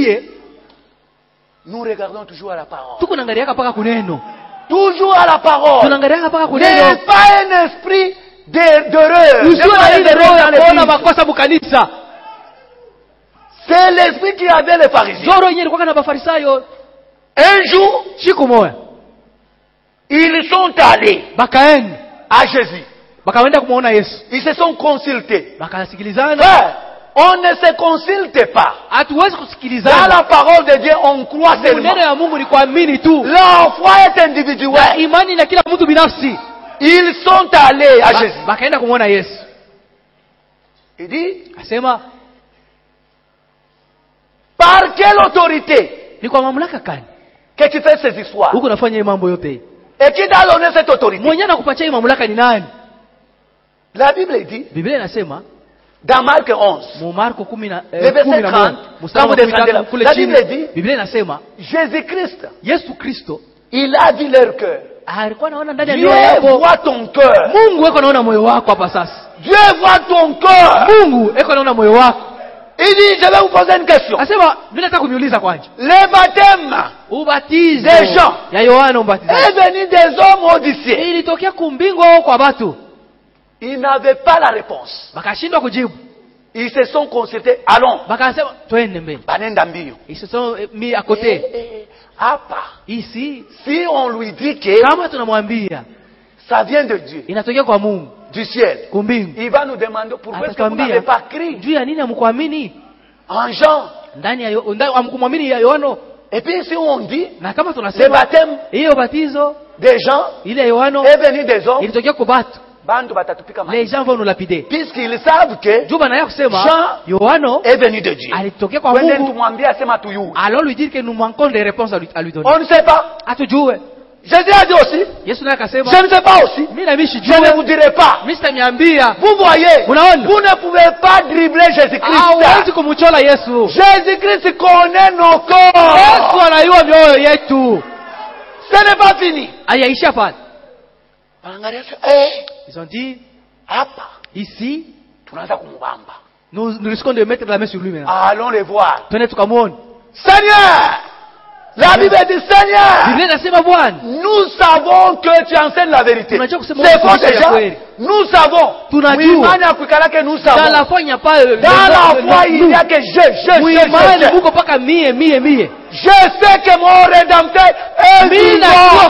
nous regardons toujours à la parole. Toujours à la parole. N'est pas un esprit d'erreur. C'est l'esprit qui avait les pharisiens. Un jour, ils sont allés à Jésus. Ils se sont consultés. Ouais, on ne se consulte pas. Dans la parole de Dieu, on croit seulement. La foi est individuelle. Ils sont allés à Jésus. Il dit, par quelle autorité que tu fais ces histoires? Et qui t'a donné cette autorité? La Bible dit, dans Marc onze, le verset trente, quand vous descendez là, la Bible dit, Jésus-Christ, Il a vu leur cœur. Dieu voit ton cœur. Dieu voit ton cœur. Il dit, je vais vous poser une question. Le baptême des gens est venu des hommes au ciel. Ils n'avaient pas la réponse. Ils se sont consultés. Allons. Ils se sont mis à côté. Ici, si on lui dit que ça vient de Dieu, du ciel, il va nous demander pourquoi est-ce que vous n'avez pas crié en Jean. Et puis si on dit le baptême des gens est venu des hommes, les gens vont nous lapider. Puisqu'ils savent que Jean est venu de Dieu. Alors lui dire que nous manquons des réponses à lui, à lui donner. On ne sait pas. Jésus a dit aussi. Je ne sais pas aussi. Je ne vous dirai pas. Vous voyez, vous ne pouvez pas dribbler Jésus-Christ. Jésus-Christ connaît nos corps. Ce n'est pas fini. Ils ont dit, ici, nous, nous risquons de mettre la main sur lui maintenant. Allons les voir. Seigneur, la Bible dit Seigneur, nous savons que tu enseignes la vérité. C'est faux déjà. Nous savons. Dans la foi, il n'y a pas. Dans la foi, il n'y a que je, je, je, je. Je sais que mon Rédempteur est vivant.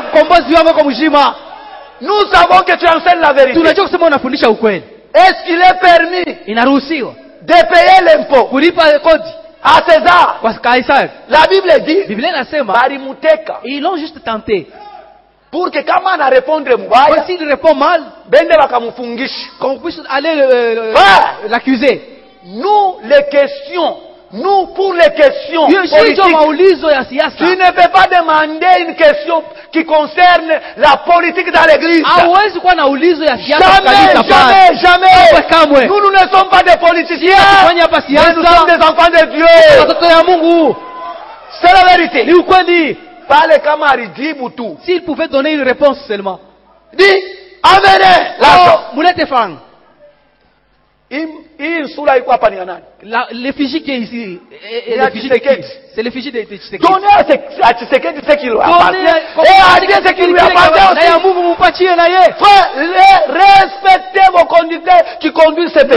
Nous savons que tu enseignes la vérité. Est-ce qu'il est permis de payer l'impôt à César? La Bible dit ils l'ont juste tenté. Pour que quand on a répondu s'il répond mal, qu'on puisse aller euh, l'accuser. Nous, les questions, nous, pour les questions politiques, tu ne peux pas demander une question qui concerne la politique dans l'église. Jamais, jamais, jamais. Nous, nous ne sommes pas des politiciens, mais nous sommes des enfants de Dieu. C'est la vérité. Parle comme Aridibutu. S'il pouvait donner une réponse seulement. Dis, amenez l'argent. L'effigie qui est ici, c'est l'effigie de Tshisekedi. Donnez à Tshisekedi ce qui lui appartient. Et à Dieu ce qui lui appartient aussi. Frère, respectez vos conducteurs qui conduisent ce pays.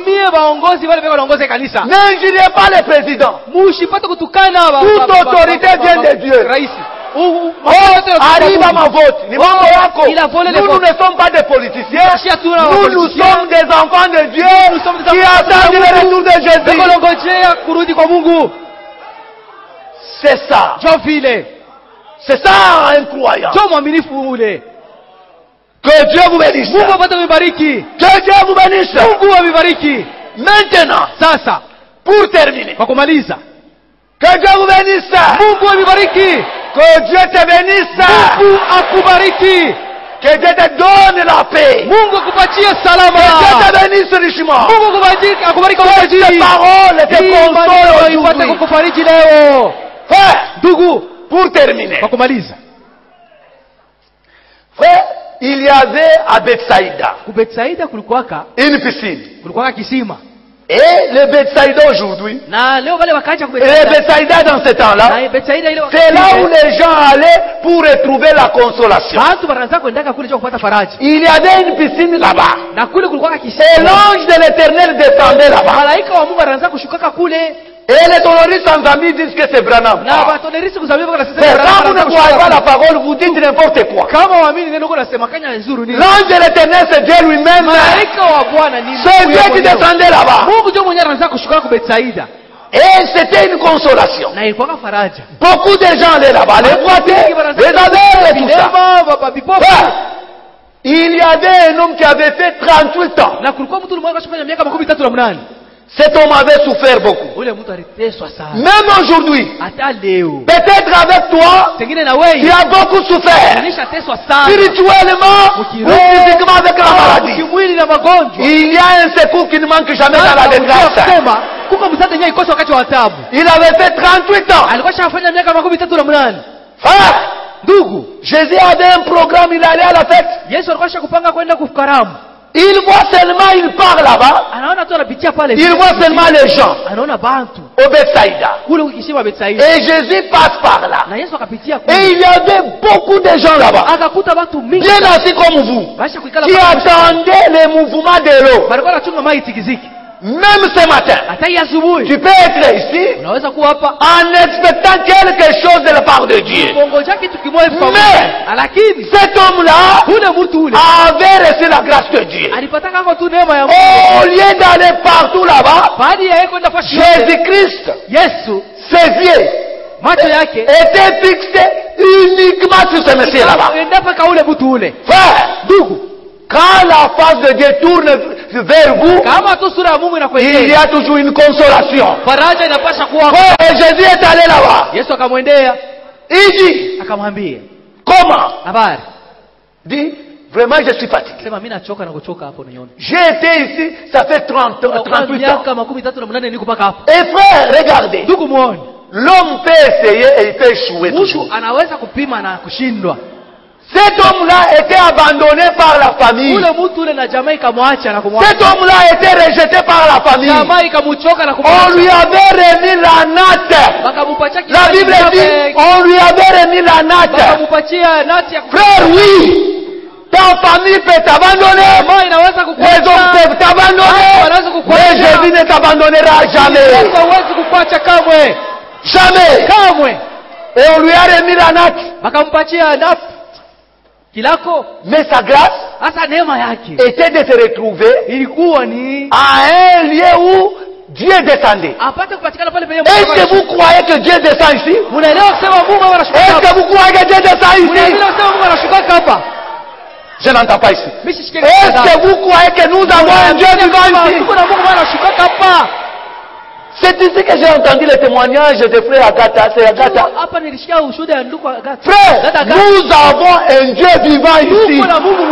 N'injuriez pas les présidents. Toute autorité vient de Dieu. Oh, arrive à ma vote. Nous, nous ne sommes pas des politiciens. Nous, nous sommes des enfants de Dieu qui attendent le retour de Jésus. C'est ça. C'est ça un croyant. Que Dieu vous bénisse. Que Dieu vous bénisse. Maintenant, pour terminer, que Dieu vous bénisse. Que Dieu te bénisse. Que Dieu te donne la paix. Que Dieu te bénisse richement. Que tes paroles te consolent aujourd'hui. Frère, pour terminer. Frère, il y avait à Bethsaïda une piscine. Et le Bethsaïda aujourd'hui, et le Bethsaïda dans ce temps-là, c'est là où les gens allaient pour retrouver la consolation. Il y avait une piscine là-bas. Et l'ange de l'Éternel descendait là-bas. Et les terroristes sans amis disent que c'est Branham. Mais quand vous ne croyez pas la parole, vous dites n'importe quoi. L'ange de l'Éternel, c'est Dieu lui-même. C'est Dieu qui descendait là-bas. Et c'était une consolation. Beaucoup de gens allaient là-bas, les boîtiers, les aveugles et tout ça. Il y avait un homme qui avait fait trente-huit ans. Cet homme avait souffert beaucoup. Même aujourd'hui, peut-être avec toi, tu as beaucoup souffert. Spirituellement ou physiquement avec la maladie. Il y a un secours qui ne manque jamais dans la détresse. Il avait fait trente-huit ans. Frère, Jésus avait un programme, il allait à la fête. Il voit seulement, il part là-bas. Il voit seulement les gens. Au Bethsaïda. Et Jésus passe par là. Et il y avait beaucoup de gens là-bas. Bien assis comme vous. Qui attendaient les mouvements de l'eau. Même ce matin, tu peux être ici en expectant quelque chose de la part de Dieu. Mais cet homme-là avait reçu la grâce de Dieu. Au lieu d'aller partout là-bas, Jésus-Christ, ses yeux étaient fixés uniquement sur ce monsieur là-bas. Frère, quand la face de Dieu tourne vers vous, il y a toujours une consolation. Ouais, Jésus est allé là-bas. Il dit, comment? Dit, vraiment je suis fatigué. J'ai été ici, ça fait trente, trente-huit ans. Et frère, regardez. L'homme peut essayer et il peut échouer toujours. Cet homme-là était abandonné par la famille. Cet homme-là était rejeté par la famille. On lui avait remis la natte. La Bible dit, on lui avait remis la natte. Frère, oui, ta famille peut t'abandonner. Les hommes peuvent t'abandonner. Mais Jésus ne t'abandonnera jamais. Jamais. Et on lui a remis la natte. Mais sa grâce était de se retrouver à un lieu où Dieu descendait. Est-ce que vous croyez que Dieu descend ici? Est-ce que vous croyez que Dieu descend ici? Je n'entends pas ici. Est-ce que vous croyez que nous avons un Dieu vivant ici? C'est ici que j'ai entendu le témoignage de frère Agatha. C'est Agatha. Frère, nous avons un Dieu vivant ici.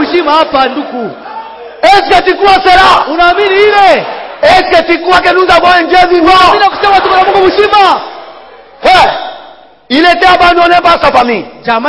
Est-ce que tu crois cela? Est-ce que tu crois que nous avons un Dieu vivant? Frère, il était abandonné par sa famille.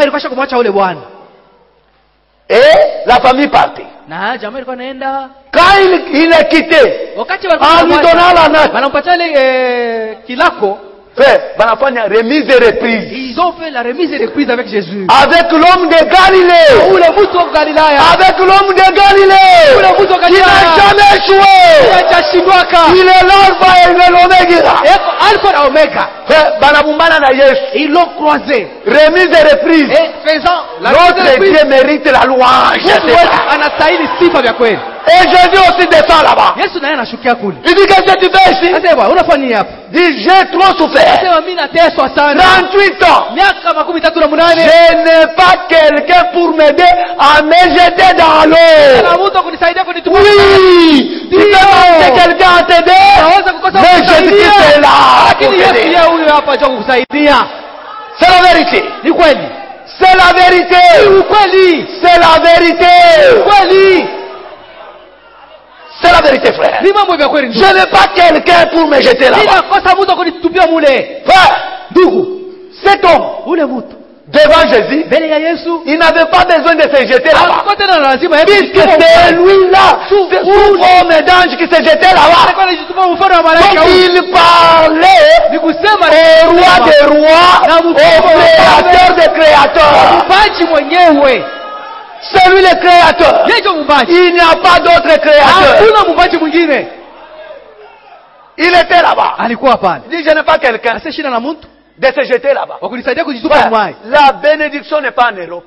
Et la famille partait. Quand il, il est quitté, en lui donnant la natte, frère, remise et reprise. Ils ont fait la remise et reprise avec Jésus. Avec l'homme de Galilée. Avec l'homme de Galilée. Il n'a jamais échoué. Il est l'alpha et l'oméga. Ils l'ont croisé. Remise et reprise. Et faisant la notre Dieu mérite la louange. Et Jésus aussi descend là-bas. Il dit, qu'est-ce que tu fais ici? Il dit, j'ai trop souffert. trente-huit ans. Je n'ai pas quelqu'un pour m'aider à me jeter dans l'eau. Oui, tu peux demander quelqu'un à t'aider, mais Jésus-Christ est là pour t'aider. C'est la vérité. C'est la vérité. C'est la vérité. C'est la vérité, frère. Je n'ai pas quelqu'un pour me jeter là-bas. Frère, cet homme, devant Jésus, il n'avait pas besoin de se jeter là-bas. Puisque c'est lui-là, c'est l'homme d'ange qui se jetait là-bas. Donc il parlait au roi des rois, au créateur des créateurs. C'est lui le créateur. Il n'y a pas d'autre créateur. Il était là-bas. Il dit, je n'ai pas quelqu'un de se jeter là-bas. Ouais, la bénédiction n'est pas en Europe.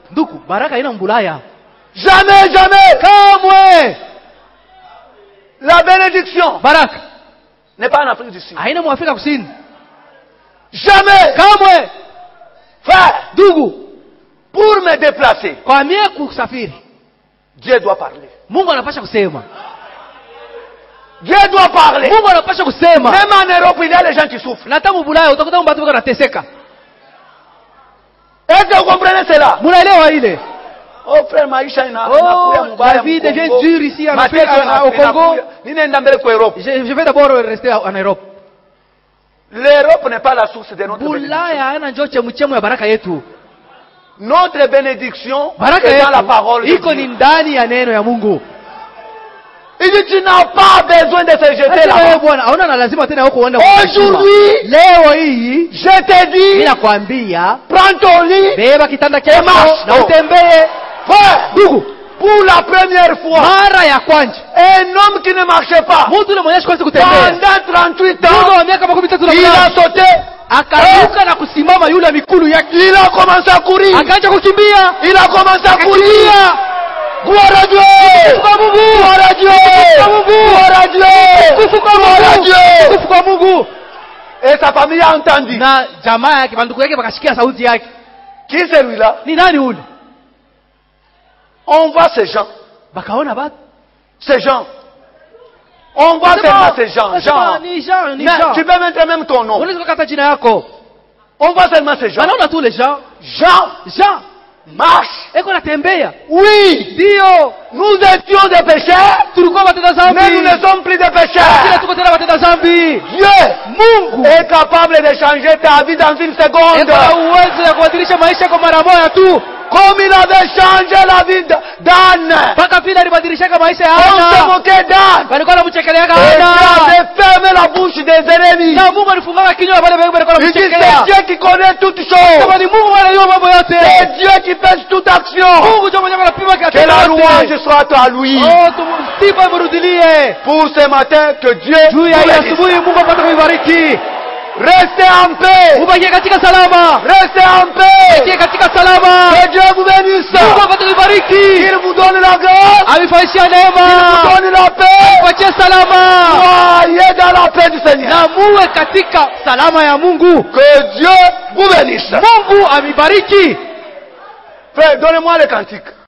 Jamais, jamais. La bénédiction n'est pas en Afrique du Sud. Jamais. Frère, pour me déplacer, Dieu doit parler. Dieu doit parler. Même en Europe, il y a les gens qui souffrent. Est-ce que vous comprenez cela? Oh frère, Maïcha, oh, la vie devient dure ici en Afrique, au Congo. Je vais d'abord rester en Europe. L'Europe n'est pas la source de notre bénédiction. Notre bénédiction est dans la parole de iko ni ndani ya neno ya Mungu. Il dit tu n'as pas besoin de se jeter là. Aujourd'hui, leo hii je te dis, ninakwambia prends ton lit, beba kitanda chako na utembee. Ndugu, pour la première fois, mara ya kwanza, un homme qui ne marchait pas, mtu yule mwenye kwanza kutembea pendant trente-huit ans, il a sauté, akaruka na kusimama yule mikulu yake. Il a commencé à courir, akaanza kukimbia. Il a commencé à courir. Gloire à Dieu! Gloire à Dieu! Gloire à Dieu! Gloire à Dieu! Et sa famille a entendu. Na jamaa yake banduku yake bakasikia sauti yake. Qui c'est celui-là? Ni nani ule? On voit ces gens. Bakaona bat. Ces gens. On voit seulement ces gens. Jean. Ni Jean, ni Jean. Tu peux mettre même ton nom. Unaweza kukata jina yako. On voit seulement ces gens. Banaona tous les gens. Jean. Jean. Marche. Eko natembea. Oui. Dio. Nous étions des pécheurs. Tulikuwa watenda dhambi. Mais nous ne sommes plus des pécheurs. Kila tuko tena watenda dhambi. Dieu, Mungu est capable de changer ta vie dans une seconde. Eko uwezo ya kubadilisha maisha kwa mara moja tu. Comme il avait changé la vie d'Anne. Paka vile alibadilishaka maisha ya Anna. Anna. On se moquait d'Anne. Walikuwa wanamchekelea Anna. Anna. Et Dieu avait fermé la bouche des ennemis. Na Mungu alifunga kinywa wale walikuwa wanamchekelea. C'est Dieu qui connaît toutes choses. Kama ni Mungu anajua mambo yote. C'est Dieu qui pèse toute action. Mungu ndio mwenye anapima kila kitu. Que la louange soit à lui. Oh, tumsifu mrudilie. Pour ce matin que Dieu juu ya asubuhi Mungu apate kubariki. Restez en paix. Ubakie katika salama. Restez en paix. Ubakie katika salama. Que Dieu vous bénisse. Mungu apate kubariki. Qu'il vous donne la grâce. Amefanyia neema. Qu'il vous donne la paix. Apatie salama. Soyez dans la paix du Seigneur. Na muwe katika salama ya Mungu. Que Dieu vous bénisse. Mungu amibariki. Frère, donnez-moi le cantique.